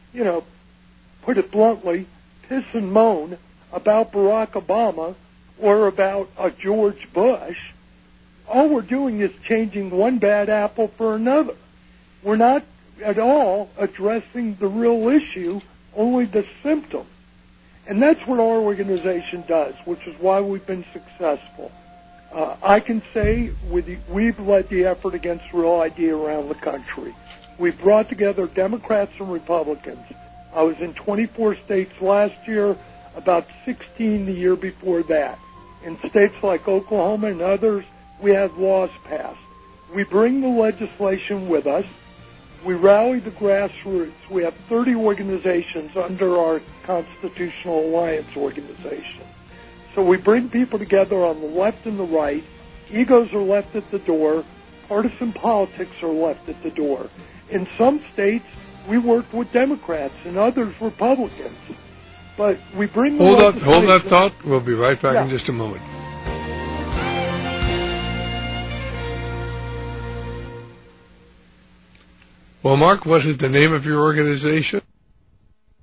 put it bluntly, piss and moan about Barack Obama or about a George Bush, all we're doing is changing one bad apple for another. We're not at all addressing the real issue, only the symptom. And that's what our organization does, which is why we've been successful. I can say we've led the effort against Real ID around the country. We've brought together Democrats and Republicans. I was in 24 states last year, about 16 the year before that. In states like Oklahoma and others, we have laws passed. We bring the legislation with us. We rally the grassroots. We have 30 organizations under our Constitutional Alliance organization. So we bring people together on the left and the right. Egos are left at the door. Partisan politics are left at the door. In some states, we work with Democrats and others Republicans. But we bring the legislation. Hold that thought. We'll be right back in just a moment. Well, Mark, what is the name of your organization?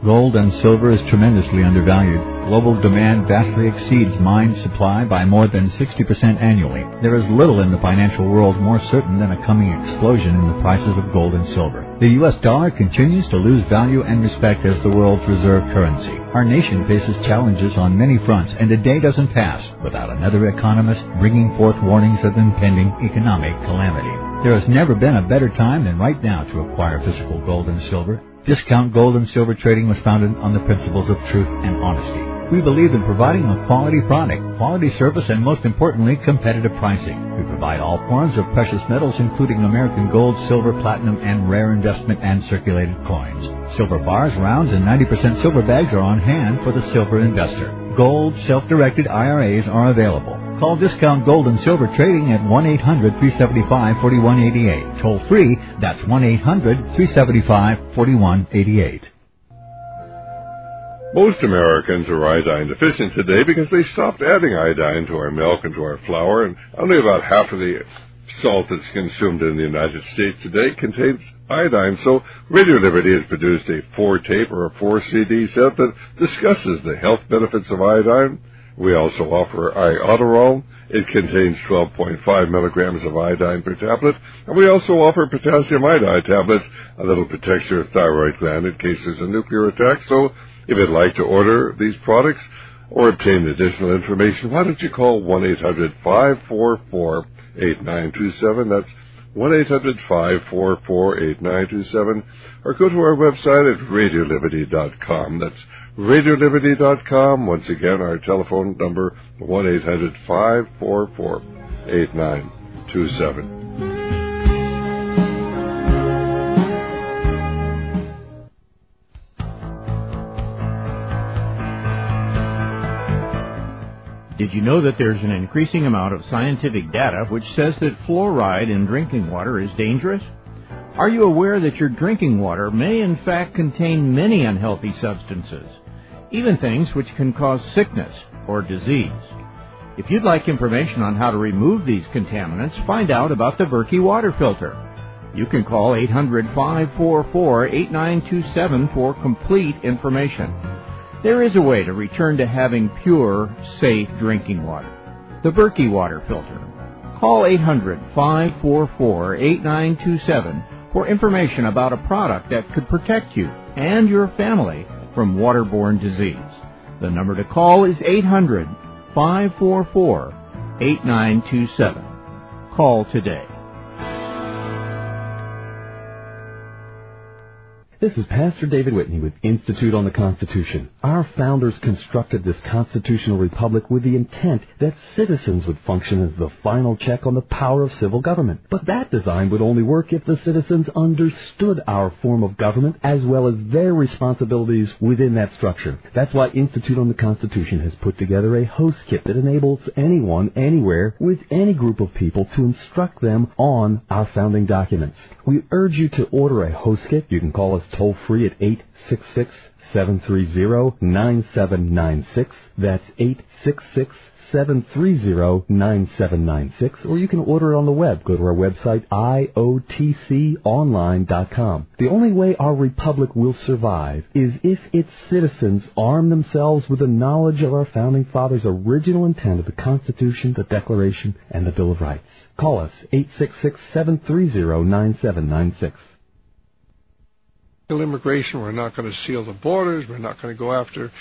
Gold and silver is tremendously undervalued. Global demand vastly exceeds mine supply by more than 60% annually. There is little in the financial world more certain than a coming explosion in the prices of gold and silver. The U.S. dollar continues to lose value and respect as the world's reserve currency. Our nation faces challenges on many fronts, and a day doesn't pass without another economist bringing forth warnings of impending economic calamity. There has never been a better time than right now to acquire physical gold and silver. Discount Gold and Silver Trading was founded on the principles of truth and honesty. We believe in providing a quality product, quality service, and most importantly, competitive pricing. We provide all forms of precious metals, including American gold, silver, platinum, and rare investment and circulated coins. Silver bars, rounds, and 90% silver bags are on hand for the silver investor. Gold self-directed IRAs are available. Call Discount Gold and Silver Trading at 1-800-375-4188. Toll free, that's 1-800-375-4188. Most Americans are iodine deficient today because they stopped adding iodine to our milk and to our flour, and only about half of the salt that's consumed in the United States today contains iodine. So Radio Liberty has produced a 4-tape or a 4-CD set that discusses the health benefits of iodine. We also offer Iodoral. It contains 12.5 milligrams of iodine per tablet. And we also offer potassium iodide tablets that'll protect your thyroid gland in case there's a nuclear attack. So if you'd like to order these products or obtain additional information, why don't you call 1-800-544-8927. That's 1-800-544-8927. Or go to our website at radioliberty.com. That's radioliberty.com. Once again, our telephone number, 1-800-544-8927. Did you know that there's an increasing amount of scientific data which says that fluoride in drinking water is dangerous? Are you aware that your drinking water may in fact contain many unhealthy substances, even things which can cause sickness or disease? If you'd like information on how to remove these contaminants, find out about the Berkey water filter. You can call 800-544-8927 for complete information. There is a way to return to having pure, safe drinking water. The Berkey water filter. Call 800-544-8927 for information about a product that could protect you and your family from waterborne disease. The number to call is 800-544-8927. Call today. This is Pastor David Whitney with Institute on the Constitution. Our founders constructed this constitutional republic with the intent that citizens would function as the final check on the power of civil government. But that design would only work if the citizens understood our form of government as well as their responsibilities within that structure. That's why Institute on the Constitution has put together a host kit that enables anyone, anywhere, with any group of people to instruct them on our founding documents. We urge you to order a host kit. You can call us toll-free at 866-730-9796. That's 866-730-9796. Or you can order it on the web. Go to our website, iotconline.com. The only way our republic will survive is if its citizens arm themselves with the knowledge of our founding fathers' original intent of the Constitution, the Declaration, and the Bill of Rights. Call us, 866-730-9796. Immigration, we're not going to seal the borders, we're not going to go after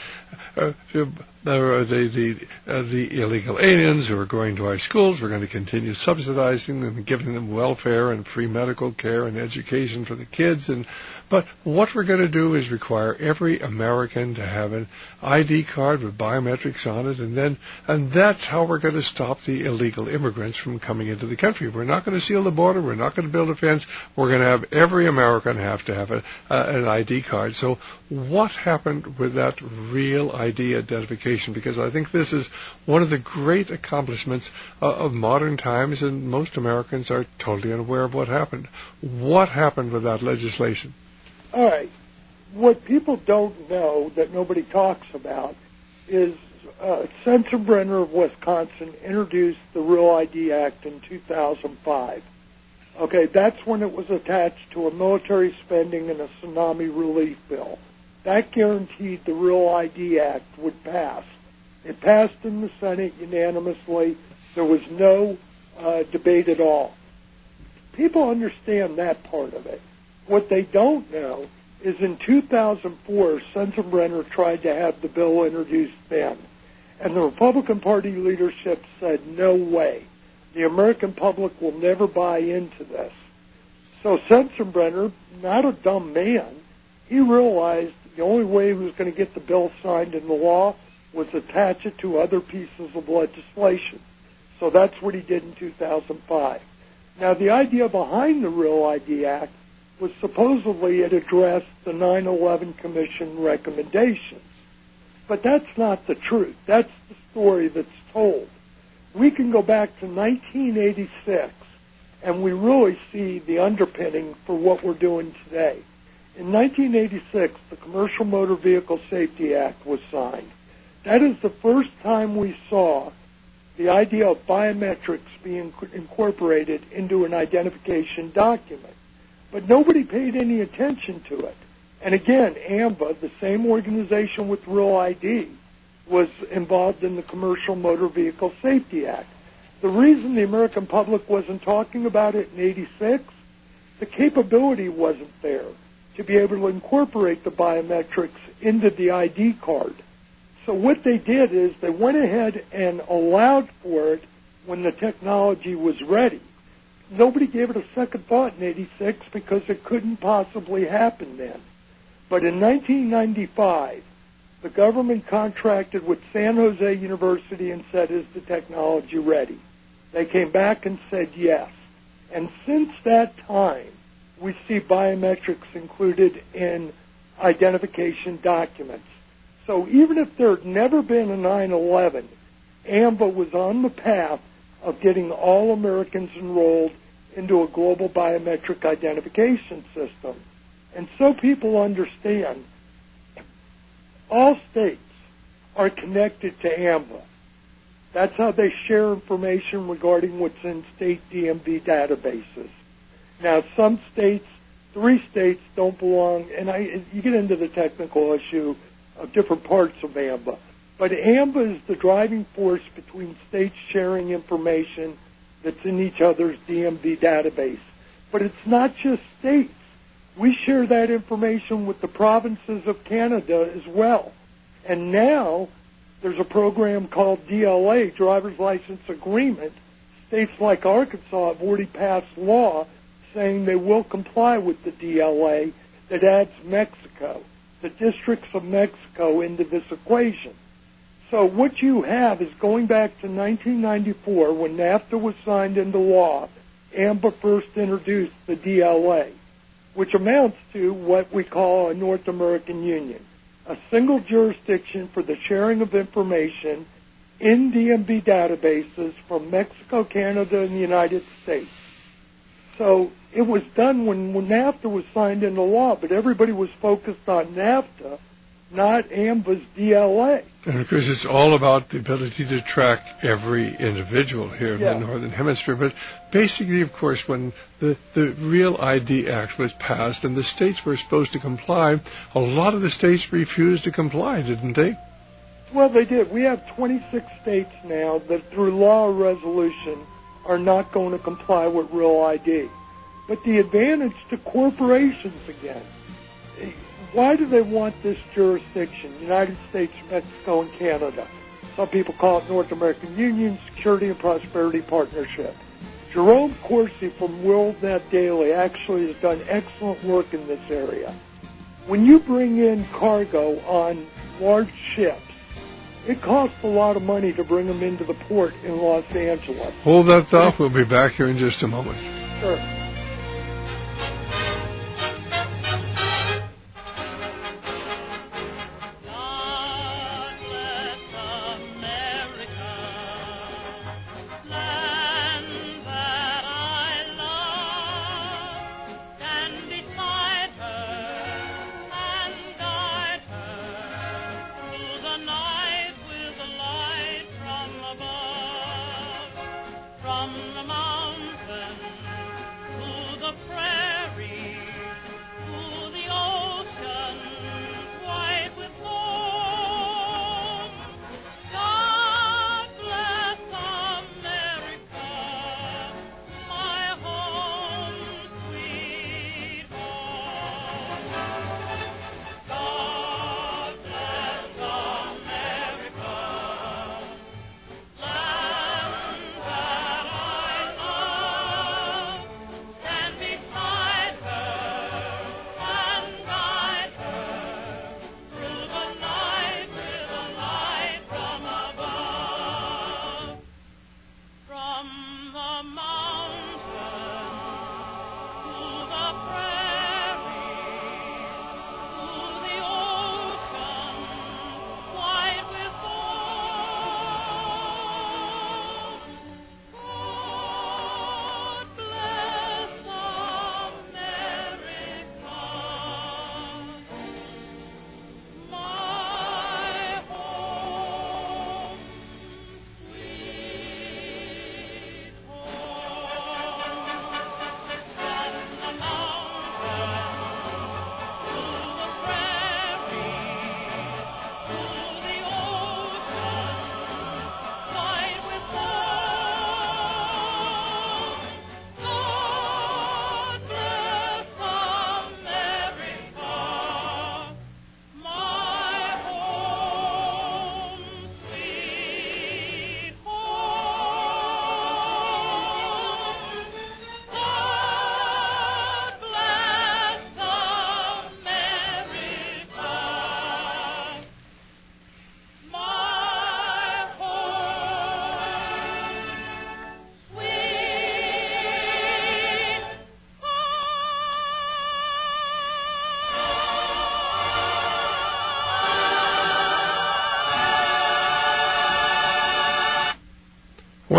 the illegal aliens who are going to our schools. We're going to continue subsidizing them and giving them welfare and free medical care and education for the kids. But what we're going to do is require every American to have an ID card with biometrics on it, and that's how we're going to stop the illegal immigrants from coming into the country. We're not going to seal the border. We're not going to build a fence. We're going to have every American have to have an ID card. So what happened with that real ID identification? Because I think this is one of the great accomplishments of modern times, and most Americans are totally unaware of what happened. What happened with that legislation? All right. What people don't know that nobody talks about is Sensenbrenner of Wisconsin introduced the Real ID Act in 2005. Okay, that's when it was attached to a military spending and a tsunami relief bill. that guaranteed the Real ID Act would pass. It passed in the Senate unanimously. There was no debate at all. People understand that part of it. What they don't know is in 2004, Sensenbrenner tried to have the bill introduced then. And the Republican Party leadership said, no way. The American public will never buy into this. So Sensenbrenner, not a dumb man, he realized the only way he was going to get the bill signed into law was attach it to other pieces of legislation. So that's what he did in 2005. Now, the idea behind the Real ID Act was supposedly it addressed the 9/11 Commission recommendations. But that's not the truth. That's the story that's told. We can go back to 1986, and we really see the underpinning for what we're doing today. In 1986, the Commercial Motor Vehicle Safety Act was signed. That is the first time we saw the idea of biometrics being incorporated into an identification document. But nobody paid any attention to it. And again, AMVA, the same organization with Real ID, was involved in the Commercial Motor Vehicle Safety Act. The reason the American public wasn't talking about it in 86, the capability wasn't there to be able to incorporate the biometrics into the ID card. So what they did is they went ahead and allowed for it when the technology was ready. Nobody gave it a second thought in 86 because it couldn't possibly happen then. But in 1995, the government contracted with San Jose University and said, is the technology ready? They came back and said yes. And since that time, we see biometrics included in identification documents. So even if there had never been a 9/11, AMVA was on the path of getting all Americans enrolled into a global biometric identification system. And so people understand, all states are connected to AMVA. That's how they share information regarding what's in state DMV databases. Now, some states, 3 states don't belong, and you get into the technical issue of different parts of AMVA. But AMVA is the driving force between states sharing information that's in each other's DMV database. But it's not just states. We share that information with the provinces of Canada as well. And now there's a program called DLA, Driver's License Agreement. States like Arkansas have already passed law saying they will comply with the DLA that adds Mexico, the districts of Mexico, into this equation. So what you have is going back to 1994 when NAFTA was signed into law, AMVA first introduced the DLA, which amounts to what we call a North American Union, a single jurisdiction for the sharing of information in DMV databases from Mexico, Canada, and the United States. So it was done when NAFTA was signed into law, but everybody was focused on NAFTA, not AMVA's DLA. And of course, it's all about the ability to track every individual here in the Northern Hemisphere. But basically, of course, when the Real ID Act was passed and the states were supposed to comply, a lot of the states refused to comply, didn't they? Well, they did. We have 26 states now that, through law or resolution, are not going to comply with Real ID. But the advantage to corporations, again, why do they want this jurisdiction, United States, Mexico, and Canada? Some people call it North American Union, Security and Prosperity Partnership. Jerome Corsi from WorldNet Daily actually has done excellent work in this area. When you bring in cargo on large ships, it costs a lot of money to bring them into the port in Los Angeles. Hold that thought. We'll be back here in just a moment. Sure.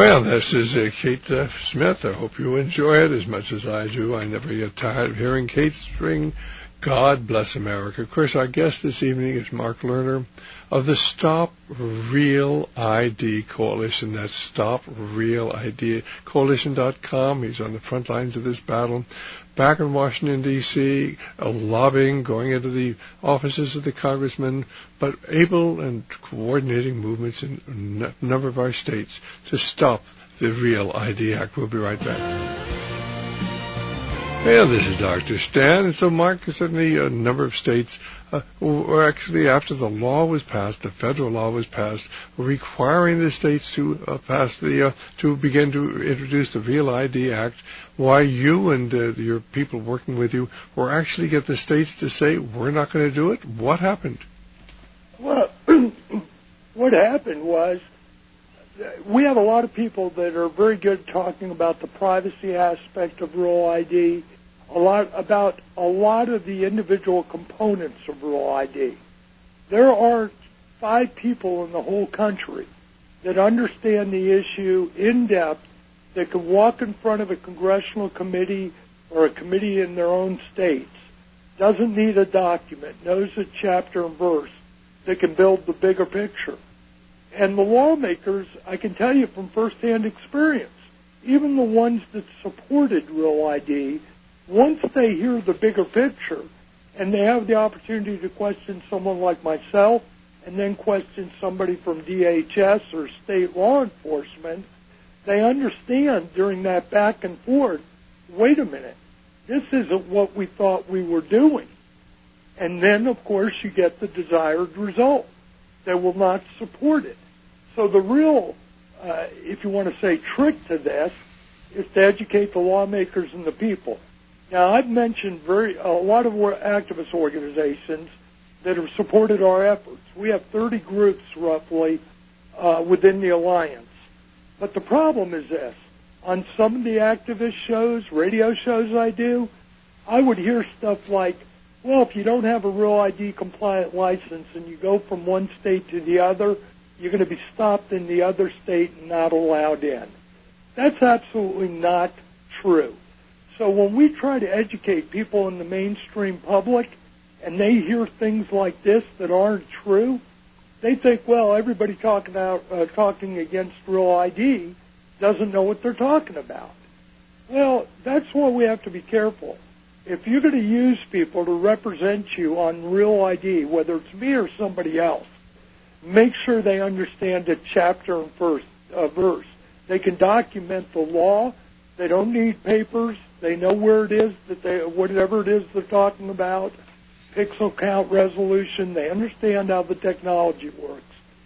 Well, this is Kate Smith. I hope you enjoy it as much as I do. I never get tired of hearing Kate sing God Bless America. Of course, our guest this evening is Mark Lerner of the Stop Real ID Coalition. That's StopRealIDCoalition.com. He's on the front lines of this battle. Back in Washington, D.C., lobbying, going into the offices of the congressmen, but able and coordinating movements in a number of our states to stop the Real ID Act. We'll be right back. Well, this is Dr. Stan. And so, Mark, certainly a number of states were actually, after the law was passed, the federal law was passed, requiring the states to to begin to introduce the Real ID Act. Why you and your people working with you were actually get the states to say, we're not going to do it? What happened? Well, what happened was we have a lot of people that are very good talking about the privacy aspect of Real ID, about a lot of the individual components of Real ID. There are 5 people in the whole country that understand the issue in depth, that can walk in front of a congressional committee or a committee in their own states, doesn't need a document, knows a chapter and verse, that can build the bigger picture. And the lawmakers, I can tell you from firsthand experience, even the ones that supported Real ID, once they hear the bigger picture and they have the opportunity to question someone like myself and then question somebody from DHS or state law enforcement, they understand during that back and forth, wait a minute, this isn't what we thought we were doing. And then, of course, you get the desired result. They will not support it. So the real, if you want to say, trick to this is to educate the lawmakers and the people. Now, I've mentioned a lot of activist organizations that have supported our efforts. We have 30 groups, roughly, within the alliance. But the problem is this. On some of the activist shows, radio shows I do, I would hear stuff like, well, if you don't have a Real ID compliant license and you go from one state to the other, you're going to be stopped in the other state and not allowed in. That's absolutely not true. So when we try to educate people in the mainstream public and they hear things like this that aren't true, they think, well, everybody talking against Real ID doesn't know what they're talking about. Well, that's why we have to be careful. If you're going to use people to represent you on Real ID, whether it's me or somebody else, make sure they understand a chapter and verse. They can document the law. They don't need papers. They know where it is whatever it is they're talking about, pixel count resolution. They understand how the technology works.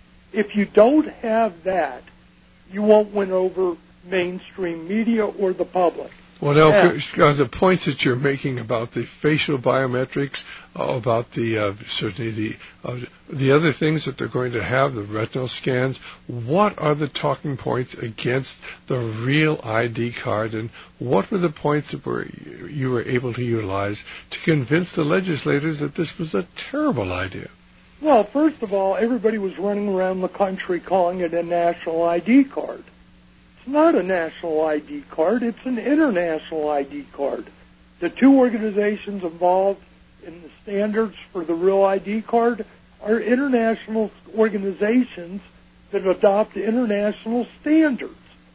If you don't have that, you won't win over mainstream media or the public. Well, now, the points that you're making about the facial biometrics, about certainly the other things that they're going to have, the retinal scans, what are the talking points against the Real ID card, and what were the points that you were able to utilize to convince the legislators that this was a terrible idea? Well, first of all, everybody was running around the country calling it a national ID card. It's not a national ID card. It's an international ID card. The 2 organizations involved in the standards for the Real ID card are international organizations that adopt international standards.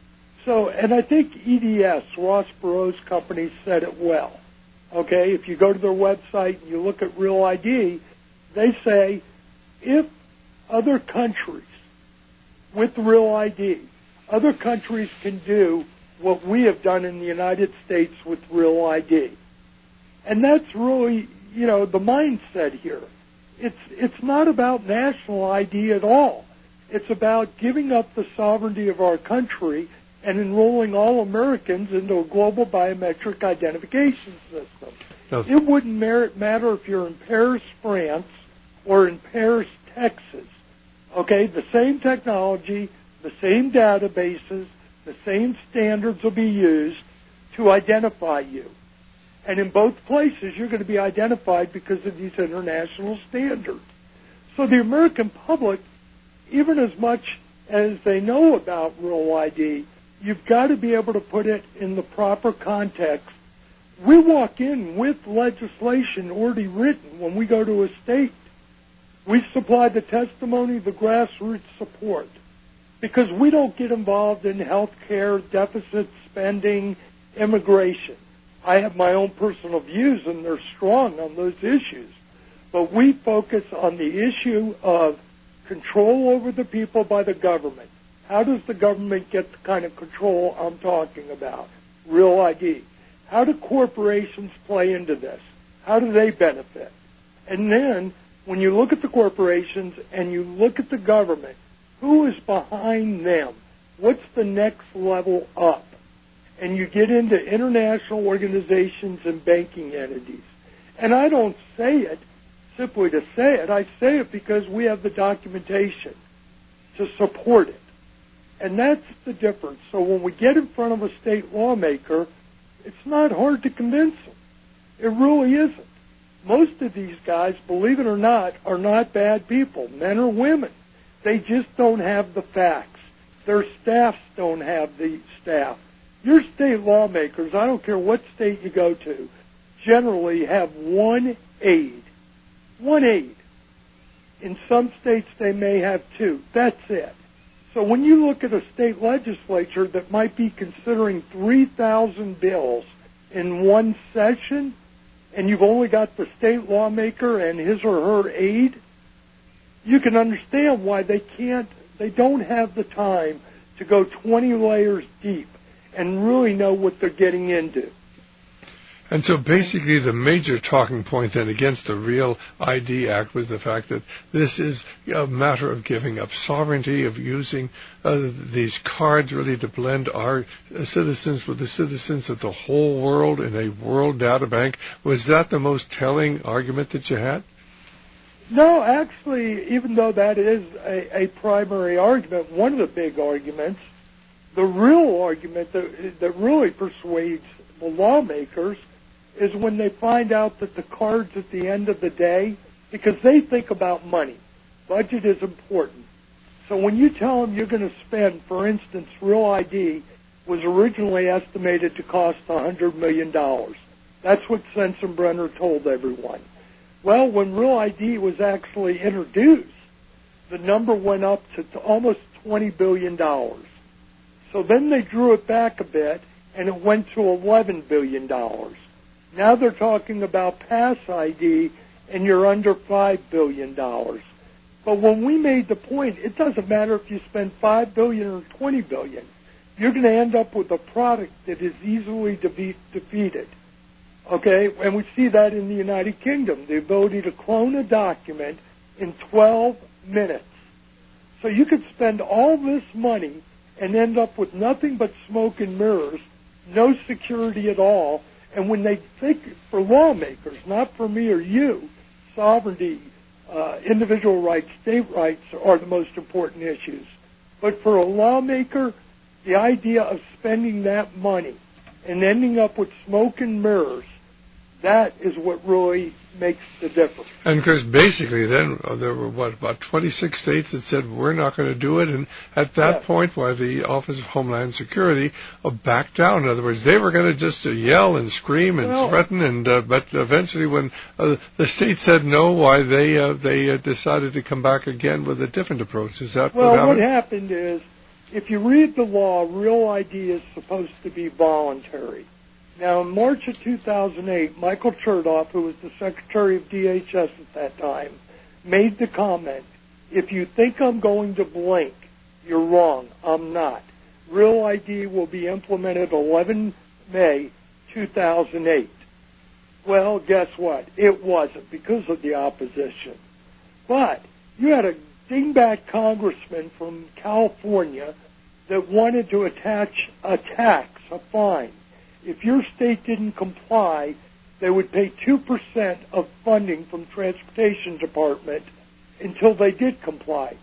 So, and I think EDS, Ross Perot's company, said it well. Okay, if you go to their website and you look at Real ID, they say if other countries with Real ID, other countries can do what we have done in the United States with Real ID. And that's really, the mindset here. It's not about national ID at all. It's about giving up the sovereignty of our country and enrolling all Americans into a global biometric identification system. It wouldn't matter if you're in Paris, France, or in Paris, Texas. Okay, the same technology, the same databases, the same standards will be used to identify you. And in both places, you're going to be identified because of these international standards. So the American public, even as much as they know about Real ID, You've got to be able to put it in the proper context. We walk in with legislation already written when we go to a state. We supply the testimony, the grassroots support, because we don't get involved in health care, deficit spending, immigration. I have my own personal views, and they're strong on those issues. But we focus on the issue of control over the people by the government. How does the government get the kind of control I'm talking about? Real ID. How do corporations play into this? How do they benefit? And then, when you look at the corporations and you look at the government, who is behind them? What's the next level up? And you get into international organizations and banking entities. And I don't say it simply to say it. I say it because we have the documentation to support it. And that's the difference. So when we get in front of a state lawmaker, it's not hard to convince them. It really isn't. Most of these guys, believe it or not, are not bad people, men or women. They just don't have the facts. Their staffs don't have the staff. Your state lawmakers, I don't care what state you go to, generally have one aide. One aide. In some states, they may have two. That's it. So when you look at a state legislature that might be considering 3,000 bills in one session, and you've only got the state lawmaker and his or her aide, you can understand why they don't have the time to go 20 layers deep and really know what they're getting into. And so basically the major talking point then against the Real ID Act was the fact that this is a matter of giving up sovereignty, of using these cards really to blend our citizens with the citizens of the whole world in a world data bank. Was that the most telling argument that you had? No, actually, even though that is a primary argument, one of the big arguments, the real argument that really persuades the lawmakers is when they find out that the cards at the end of the day, because they think about money. Budget is important. So when you tell them you're going to spend, for instance, Real ID was originally estimated to cost $100 million. That's what Sensenbrenner told everyone. Well, when Real ID was actually introduced, the number went up to almost $20 billion. So then they drew it back a bit, and it went to $11 billion. Now they're talking about Pass ID, and you're under $5 billion. But when we made the point, it doesn't matter if you spend $5 billion or $20 billion. You're going to end up with a product that is easily defeated. Okay? And we see that in the United Kingdom, the ability to clone a document in 12 minutes. So you could spend all this money and end up with nothing but smoke and mirrors, no security at all. And when they think, for lawmakers, not for me or you, sovereignty, individual rights, state rights are the most important issues. But for a lawmaker, the idea of spending that money and ending up with smoke and mirrors, that is what really makes the difference. And because basically then there were, about 26 states that said we're not going to do it. And at that point, why the Office of Homeland Security backed down. In other words, they were going to just yell and scream and threaten. And but eventually when the state said no, why they decided to come back again with a different approach. Is that what happened? Well, what happened is, if you read the law, Real ID is supposed to be voluntary. Now, in March of 2008, Michael Chertoff, who was the Secretary of DHS at that time, made the comment, if you think I'm going to blink, you're wrong. I'm not. Real ID will be implemented 11 May 2008. Well, guess what? It wasn't because of the opposition. But you had a dingbat congressman from California that wanted to attach a tax, a fine. If your state didn't comply, they would pay 2% of funding from Transportation Department until they did comply.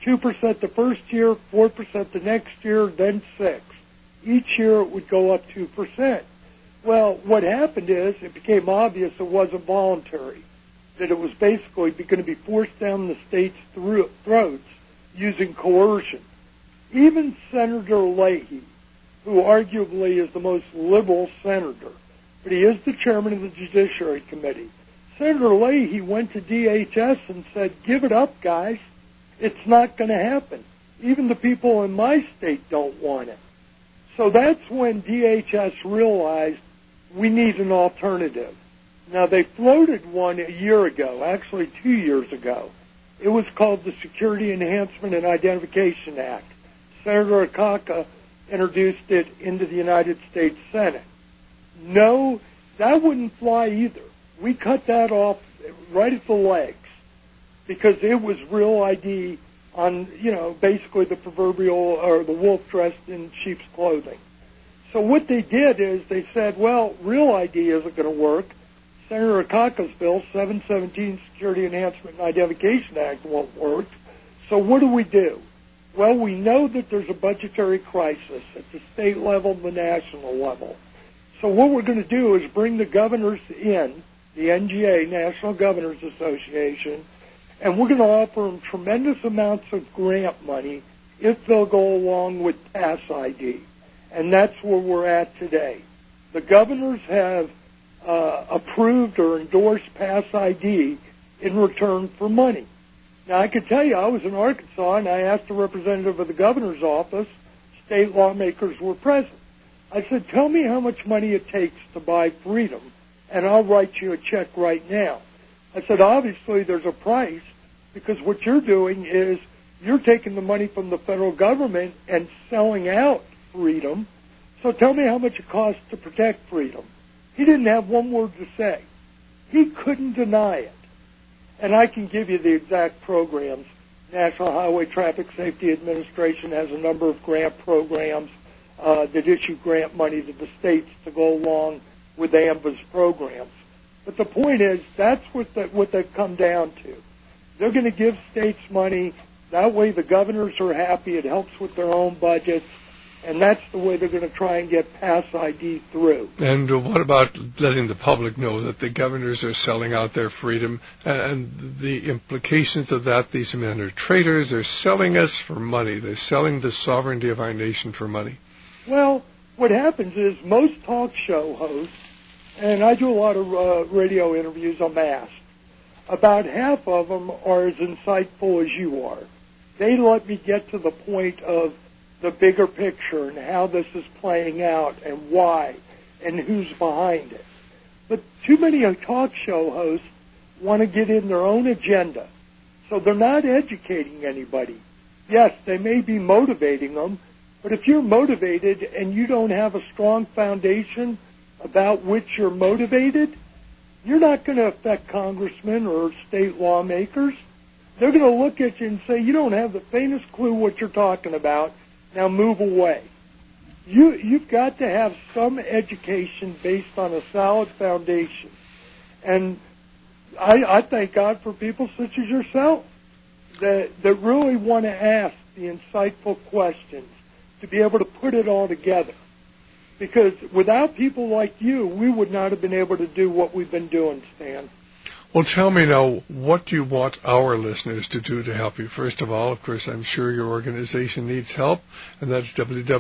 2% the first year, 4% the next year, then 6%. Each year it would go up 2%. Well, what happened is it became obvious it wasn't voluntary, that it was basically going to be forced down the state's throats using coercion. Even Senator Leahy, who arguably is the most liberal senator, but he is the chairman of the Judiciary Committee. Senator Leahy went to DHS and said, give it up, guys. It's not going to happen. Even the people in my state don't want it. So that's when DHS realized we need an alternative. Now, they floated one a year ago, actually 2 years ago. It was called the Security Enhancement and Identification Act. Senator Akaka introduced it into the United States Senate. No, that wouldn't fly either. We cut that off right at the legs because it was real ID on, basically the proverbial or the wolf dressed in sheep's clothing. So what they did is they said, well, real ID isn't going to work. Senator Akaka's bill, 717 Security Enhancement and Identification Act, won't work. So what do? Well, we know that there's a budgetary crisis at the state level and the national level. So what we're going to do is bring the governors in, the NGA, National Governors Association, and we're going to offer them tremendous amounts of grant money if they'll go along with Pass ID. And that's where we're at today. The governors have approved or endorsed Pass ID in return for money. Now, I could tell you, I was in Arkansas, and I asked a representative of the governor's office, state lawmakers were present. I said, tell me how much money it takes to buy freedom, and I'll write you a check right now. I said, obviously, there's a price, because what you're doing is you're taking the money from the federal government and selling out freedom. So tell me how much it costs to protect freedom. He didn't have one word to say. He couldn't deny it. And I can give you the exact programs. National Highway Traffic Safety Administration has a number of grant programs that issue grant money to the states to go along with AMBA's programs. But the point is, that's what they've come down to. They're going to give states money. That way the governors are happy. It helps with their own budgets. And that's the way they're going to try and get Pass ID through. And what about letting the public know that the governors are selling out their freedom and the implications of that? These men are traitors. They're selling us for money. They're selling the sovereignty of our nation for money. Well, what happens is most talk show hosts, and I do a lot of radio interviews, I'm asked, about half of them are as insightful as you are. They let me get to the point of the bigger picture and how this is playing out and why and who's behind it. But too many talk show hosts want to get in their own agenda, so they're not educating anybody. Yes, they may be motivating them, but if you're motivated and you don't have a strong foundation about which you're motivated, you're not going to affect congressmen or state lawmakers. They're going to look at you and say, you don't have the faintest clue what you're talking about. Now move away. You've got to have some education based on a solid foundation. And I thank God for people such as yourself that really want to ask the insightful questions to be able to put it all together. Because without people like you, we would not have been able to do what we've been doing, Stan. Well, tell me now, what do you want our listeners to do to help you? First of all, of course, I'm sure your organization needs help, and that's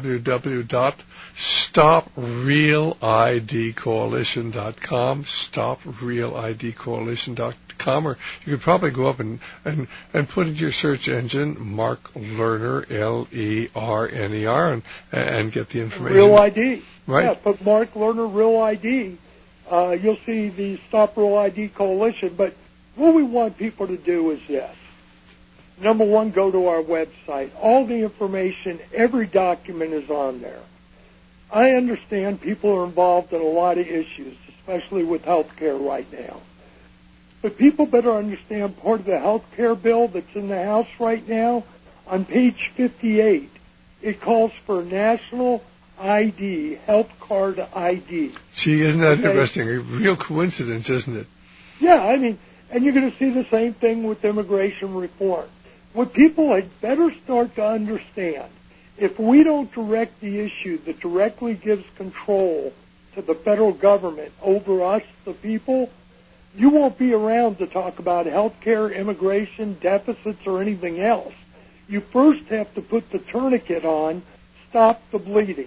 www.StopRealIDCoalition.com, StopRealIDCoalition.com, or you could probably go up and put into your search engine Mark Lerner, Lerner, and get the information. Real ID. Right. Yeah, put Mark Lerner, Real ID. You'll see the Stop Real ID Coalition. But what we want people to do is this. Number one, go to our website. All the information, every document is on there. I understand people are involved in a lot of issues, especially with health care right now. But people better understand part of the health care bill that's in the House right now. On page 58, it calls for national ID, health card ID. Gee, isn't that interesting? A real coincidence, isn't it? Yeah, I mean, and you're going to see the same thing with immigration reform. What people had better start to understand, if we don't direct the issue that directly gives control to the federal government over us, the people, you won't be around to talk about health care, immigration, deficits, or anything else. You first have to put the tourniquet on, stop the bleeding.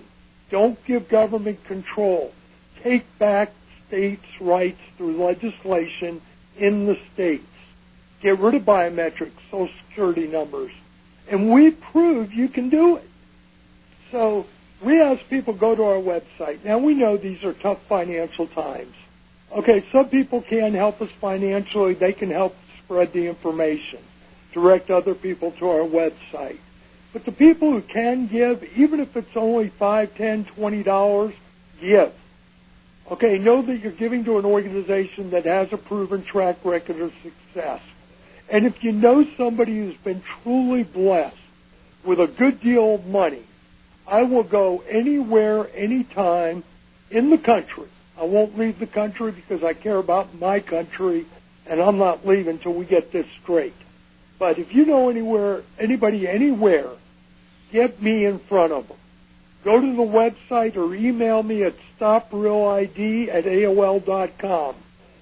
Don't give government control. Take back states' rights through legislation in the states. Get rid of biometrics, Social Security numbers. And we prove you can do it. So we ask people go to our website. Now, we know these are tough financial times. Okay, some people can help us financially. They can help spread the information, direct other people to our website. But the people who can give, even if it's only $5, $10, $20, give. Okay, know that you're giving to an organization that has a proven track record of success. And if you know somebody who's been truly blessed with a good deal of money, I will go anywhere, anytime in the country. I won't leave the country because I care about my country, and I'm not leaving until we get this straight. But if you know anybody anywhere, get me in front of them. Go to the website or email me at stoprealid@AOL.com.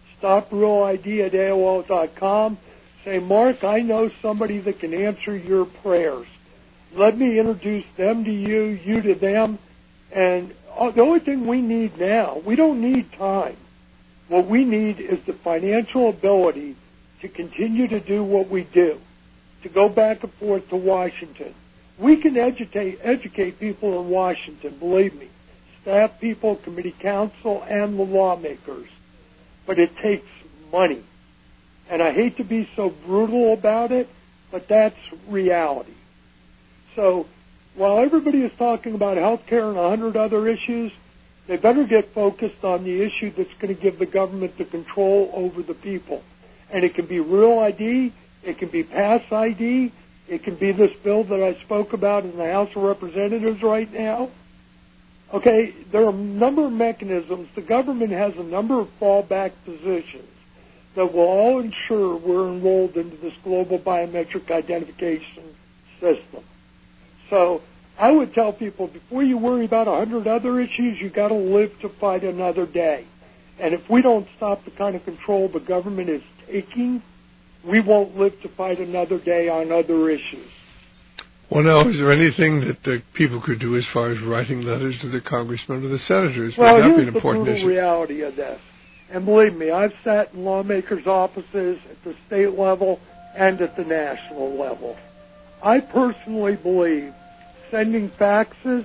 stoprealid@AOL.com. Say, Mark, I know somebody that can answer your prayers. Let me introduce them to you, you to them. And the only thing we need now, we don't need time. What we need is the financial ability to continue to do what we do, to go back and forth to Washington. We can educate people in Washington, believe me, staff people, committee council, and the lawmakers. But it takes money. And I hate to be so brutal about it, but that's reality. So while everybody is talking about health care and 100 other issues, they better get focused on the issue that's going to give the government the control over the people. And it can be real ID, it can be pass ID, it can be this bill that I spoke about in the House of Representatives right now. Okay, there are a number of mechanisms. The government has a number of fallback positions that will all ensure we're enrolled into this global biometric identification system. So I would tell people, before you worry about 100 other issues, you got to live to fight another day. And if we don't stop the kind of control the government is taking, we won't live to fight another day on other issues. Well, now, is there anything that people could do as far as writing letters to the congressmen or the senators? Well, Would that be here's an the important brutal issue? reality of this. And believe me, I've sat in lawmakers' offices at the state level and at the national level. I personally believe sending faxes,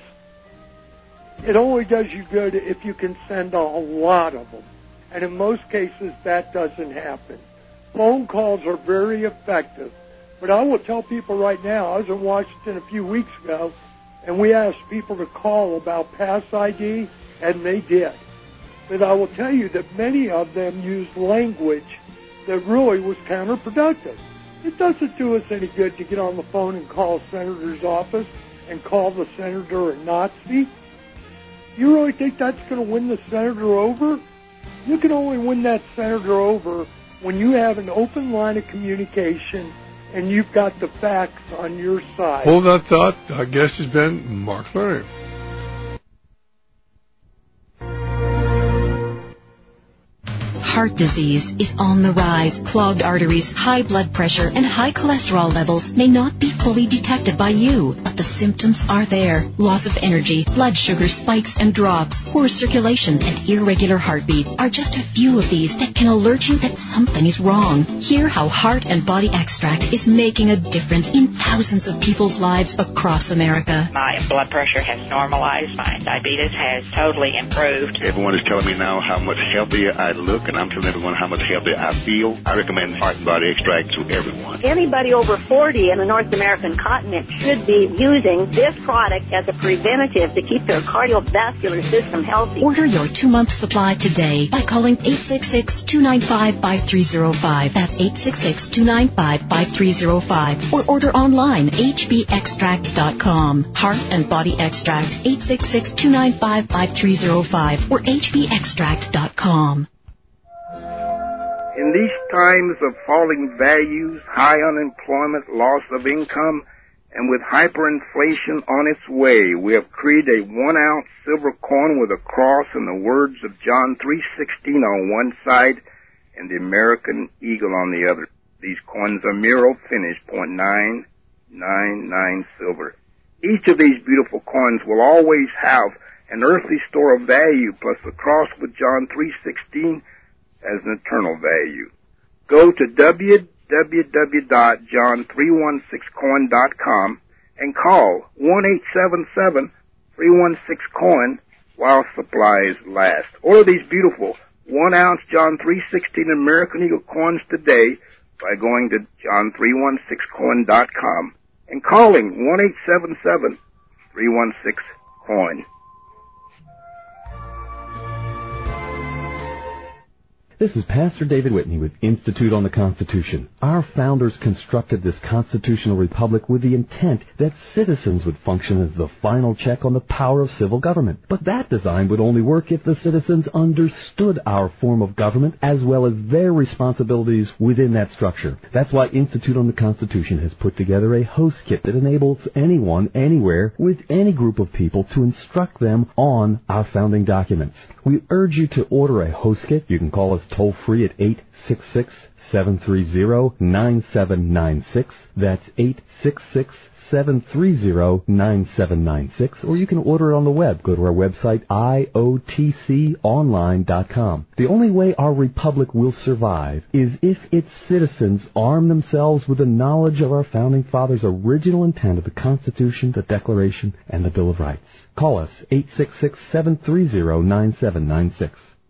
it only does you good if you can send a lot of them. And in most cases, that doesn't happen. Phone calls are very effective. But I will tell people right now, I was in Washington a few weeks ago, and we asked people to call about Pass ID, and they did. But I will tell you that many of them used language that really was counterproductive. It doesn't do us any good to get on the phone and call a senator's office and call the senator a Nazi. You really think that's going to win the senator over? You can only win that senator over when you have an open line of communication and you've got the facts on your side. Hold that thought. Our guest has been Mark Leonard. Heart disease is on the rise. Clogged arteries, high blood pressure, and high cholesterol levels may not be fully detected by you, but the symptoms are there. Loss of energy, blood sugar spikes and drops, poor circulation, and irregular heartbeat are just a few of these that can alert you that something is wrong. Hear how Heart and Body Extract is making a difference in thousands of people's lives across America. My blood pressure has normalized. My diabetes has totally improved. Everyone is telling me now how much healthier I look, and I'm telling everyone how much healthier I feel. I recommend Heart and Body Extract to everyone. Anybody over 40 in the North American continent should be using this product as a preventative to keep their cardiovascular system healthy. Order your 2-month supply today by calling 866-295-5305. That's 866-295-5305. Or order online, hbextract.com. Heart and Body Extract, 866-295-5305 or hbextract.com. In these times of falling values, high unemployment, loss of income, and with hyperinflation on its way, we have created a 1-ounce silver coin with a cross and the words of John 3:16 on one side and the American eagle on the other. These coins are Miro finished, .999 silver. Each of these beautiful coins will always have an earthly store of value, plus the cross with John 3:16 as an eternal value. Go to www.john316coin.com and call 1-877-316-COIN while supplies last. Order these beautiful 1-ounce John 3:16 American Eagle coins today by going to john316coin.com and calling 1-877-316-COIN. This is Pastor David Whitney with Institute on the Constitution. Our founders constructed this constitutional republic with the intent that citizens would function as the final check on the power of civil government. But that design would only work if the citizens understood our form of government as well as their responsibilities within that structure. That's why Institute on the Constitution has put together a host kit that enables anyone, anywhere, with any group of people to instruct them on our founding documents. We urge you to order a host kit. You can call us toll-free at 866-730-9796. That's 866-730-9796. Or you can order it on the web. Go to our website, iotconline.com. The only way our republic will survive is if its citizens arm themselves with the knowledge of our founding fathers' original intent of the Constitution, the Declaration, and the Bill of Rights. Call us, 866-730-9796.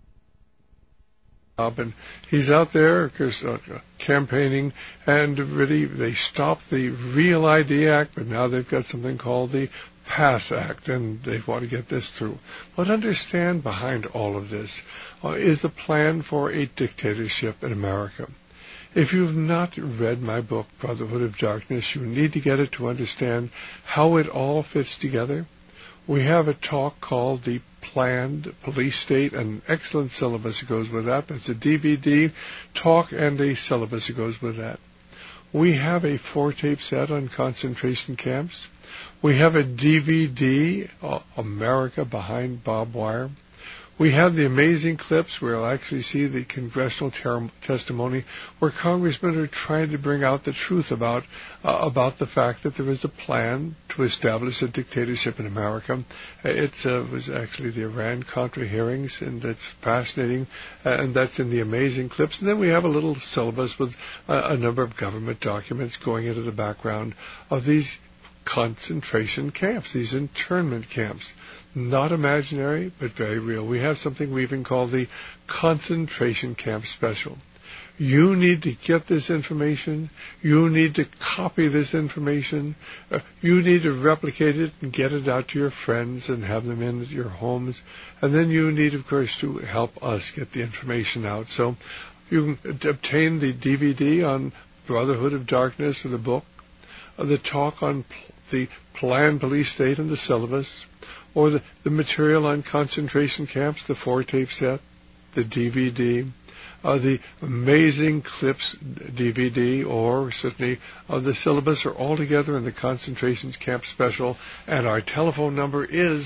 And he's out there campaigning, and really they stopped the Real ID Act, but now they've got something called the PASS Act, and they want to get this through. But understand behind all of this is the plan for a dictatorship in America. If you've not read my book, Brotherhood of Darkness, you need to get it to understand how it all fits together. We have a talk called the Planned Police State, an excellent syllabus that goes with that. It's a DVD talk and a syllabus that goes with that. We have a 4-tape set on concentration camps. We have a DVD, America Behind Barbed Wire. We have the amazing clips where you'll actually see the congressional testimony where congressmen are trying to bring out the truth about the fact that there is a plan to establish a dictatorship in America. It was actually the Iran-Contra hearings, and it's fascinating, and that's in the amazing clips. And then we have a little syllabus with a number of government documents going into the background of these concentration camps, these internment camps. Not imaginary, but very real. We have something we even call the concentration camp special. You need to get this information. You need to copy this information. You need to replicate it and get it out to your friends and have them in your homes. And then you need, of course, to help us get the information out. So you can obtain the DVD on Brotherhood of Darkness, or the book, the talk on the Planned Police State and the syllabus, or the material on concentration camps, the 4-tape set, the DVD, the amazing clips DVD, or certainly the syllabus, are all together in the concentration camp special. And our telephone number is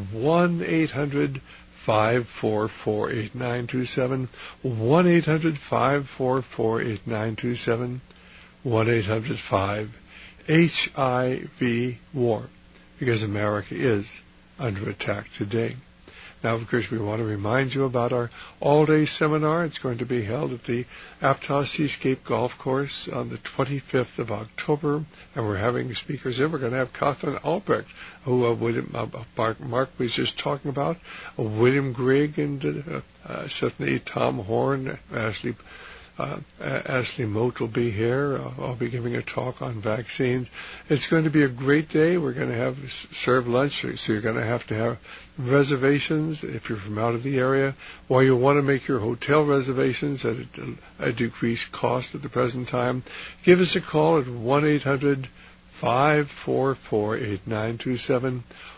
1-800-544-8927, 1-800-544-8927, 1-800-5-HIV-WAR, because America is under attack today. Now, of course, we want to remind you about our all-day seminar. It's going to be held at the Aptos Seascape Golf Course on the 25th of October, and we're having speakers in. We're going to have Catherine Albrecht, who Mark was just talking about, William Grigg, and certainly Tom Horn, Ashley Moat will be here. I'll be giving a talk on vaccines. It's going to be a great day. We're going to have serve lunch, so you're going to have reservations if you're from out of the area, or you want to make your hotel reservations at a decreased cost at the present time. Give us a call at 1-800-544-8927,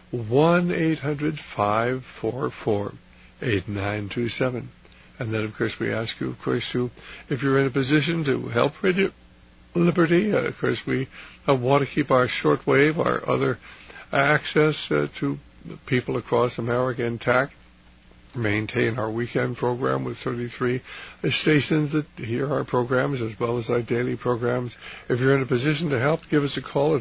1-800-544-8927. And then, of course, we ask you, of course, if you're in a position to help Radio Liberty. Of course, we want to keep our shortwave, our other access to people across America intact. maintain our weekend program with 33 stations that hear our programs as well as our daily programs. If you're in a position to help, give us a call at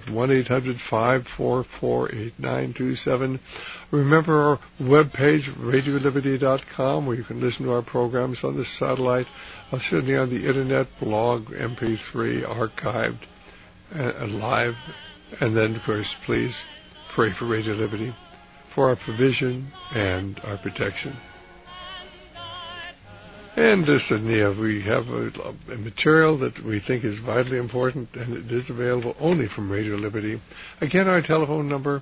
1-800-544-8927. Remember our webpage, radioliberty.com, where you can listen to our programs on the satellite, certainly on the Internet, blog, MP3, archived, and live. And then, of course, please pray for Radio Liberty, for our provision and our protection. And listen, we have a material that we think is vitally important, and it is available only from Radio Liberty. Again, our telephone number,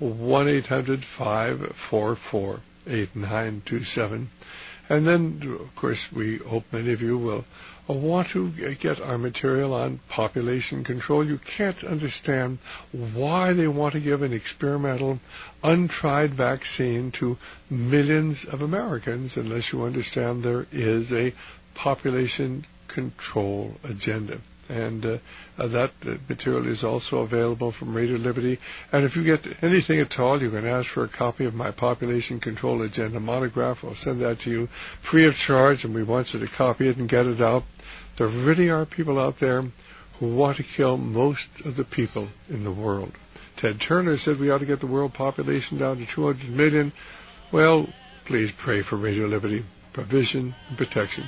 1-800-544-8927. And then, of course, we hope many of you will want to get our material on population control. You can't understand why they want to give an experimental, untried vaccine to millions of Americans unless you understand there is a population control agenda. And that material is also available from Radio Liberty. And if you get anything at all, you can ask for a copy of my Population Control Agenda monograph. I'll send that to you free of charge, and we want you to copy it and get it out. There really are people out there who want to kill most of the people in the world. Ted Turner said we ought to get the world population down to 200 million. Well, please pray for Radio Liberty, provision and protection.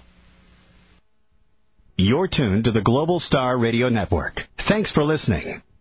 You're tuned to the Global Star Radio Network. Thanks for listening.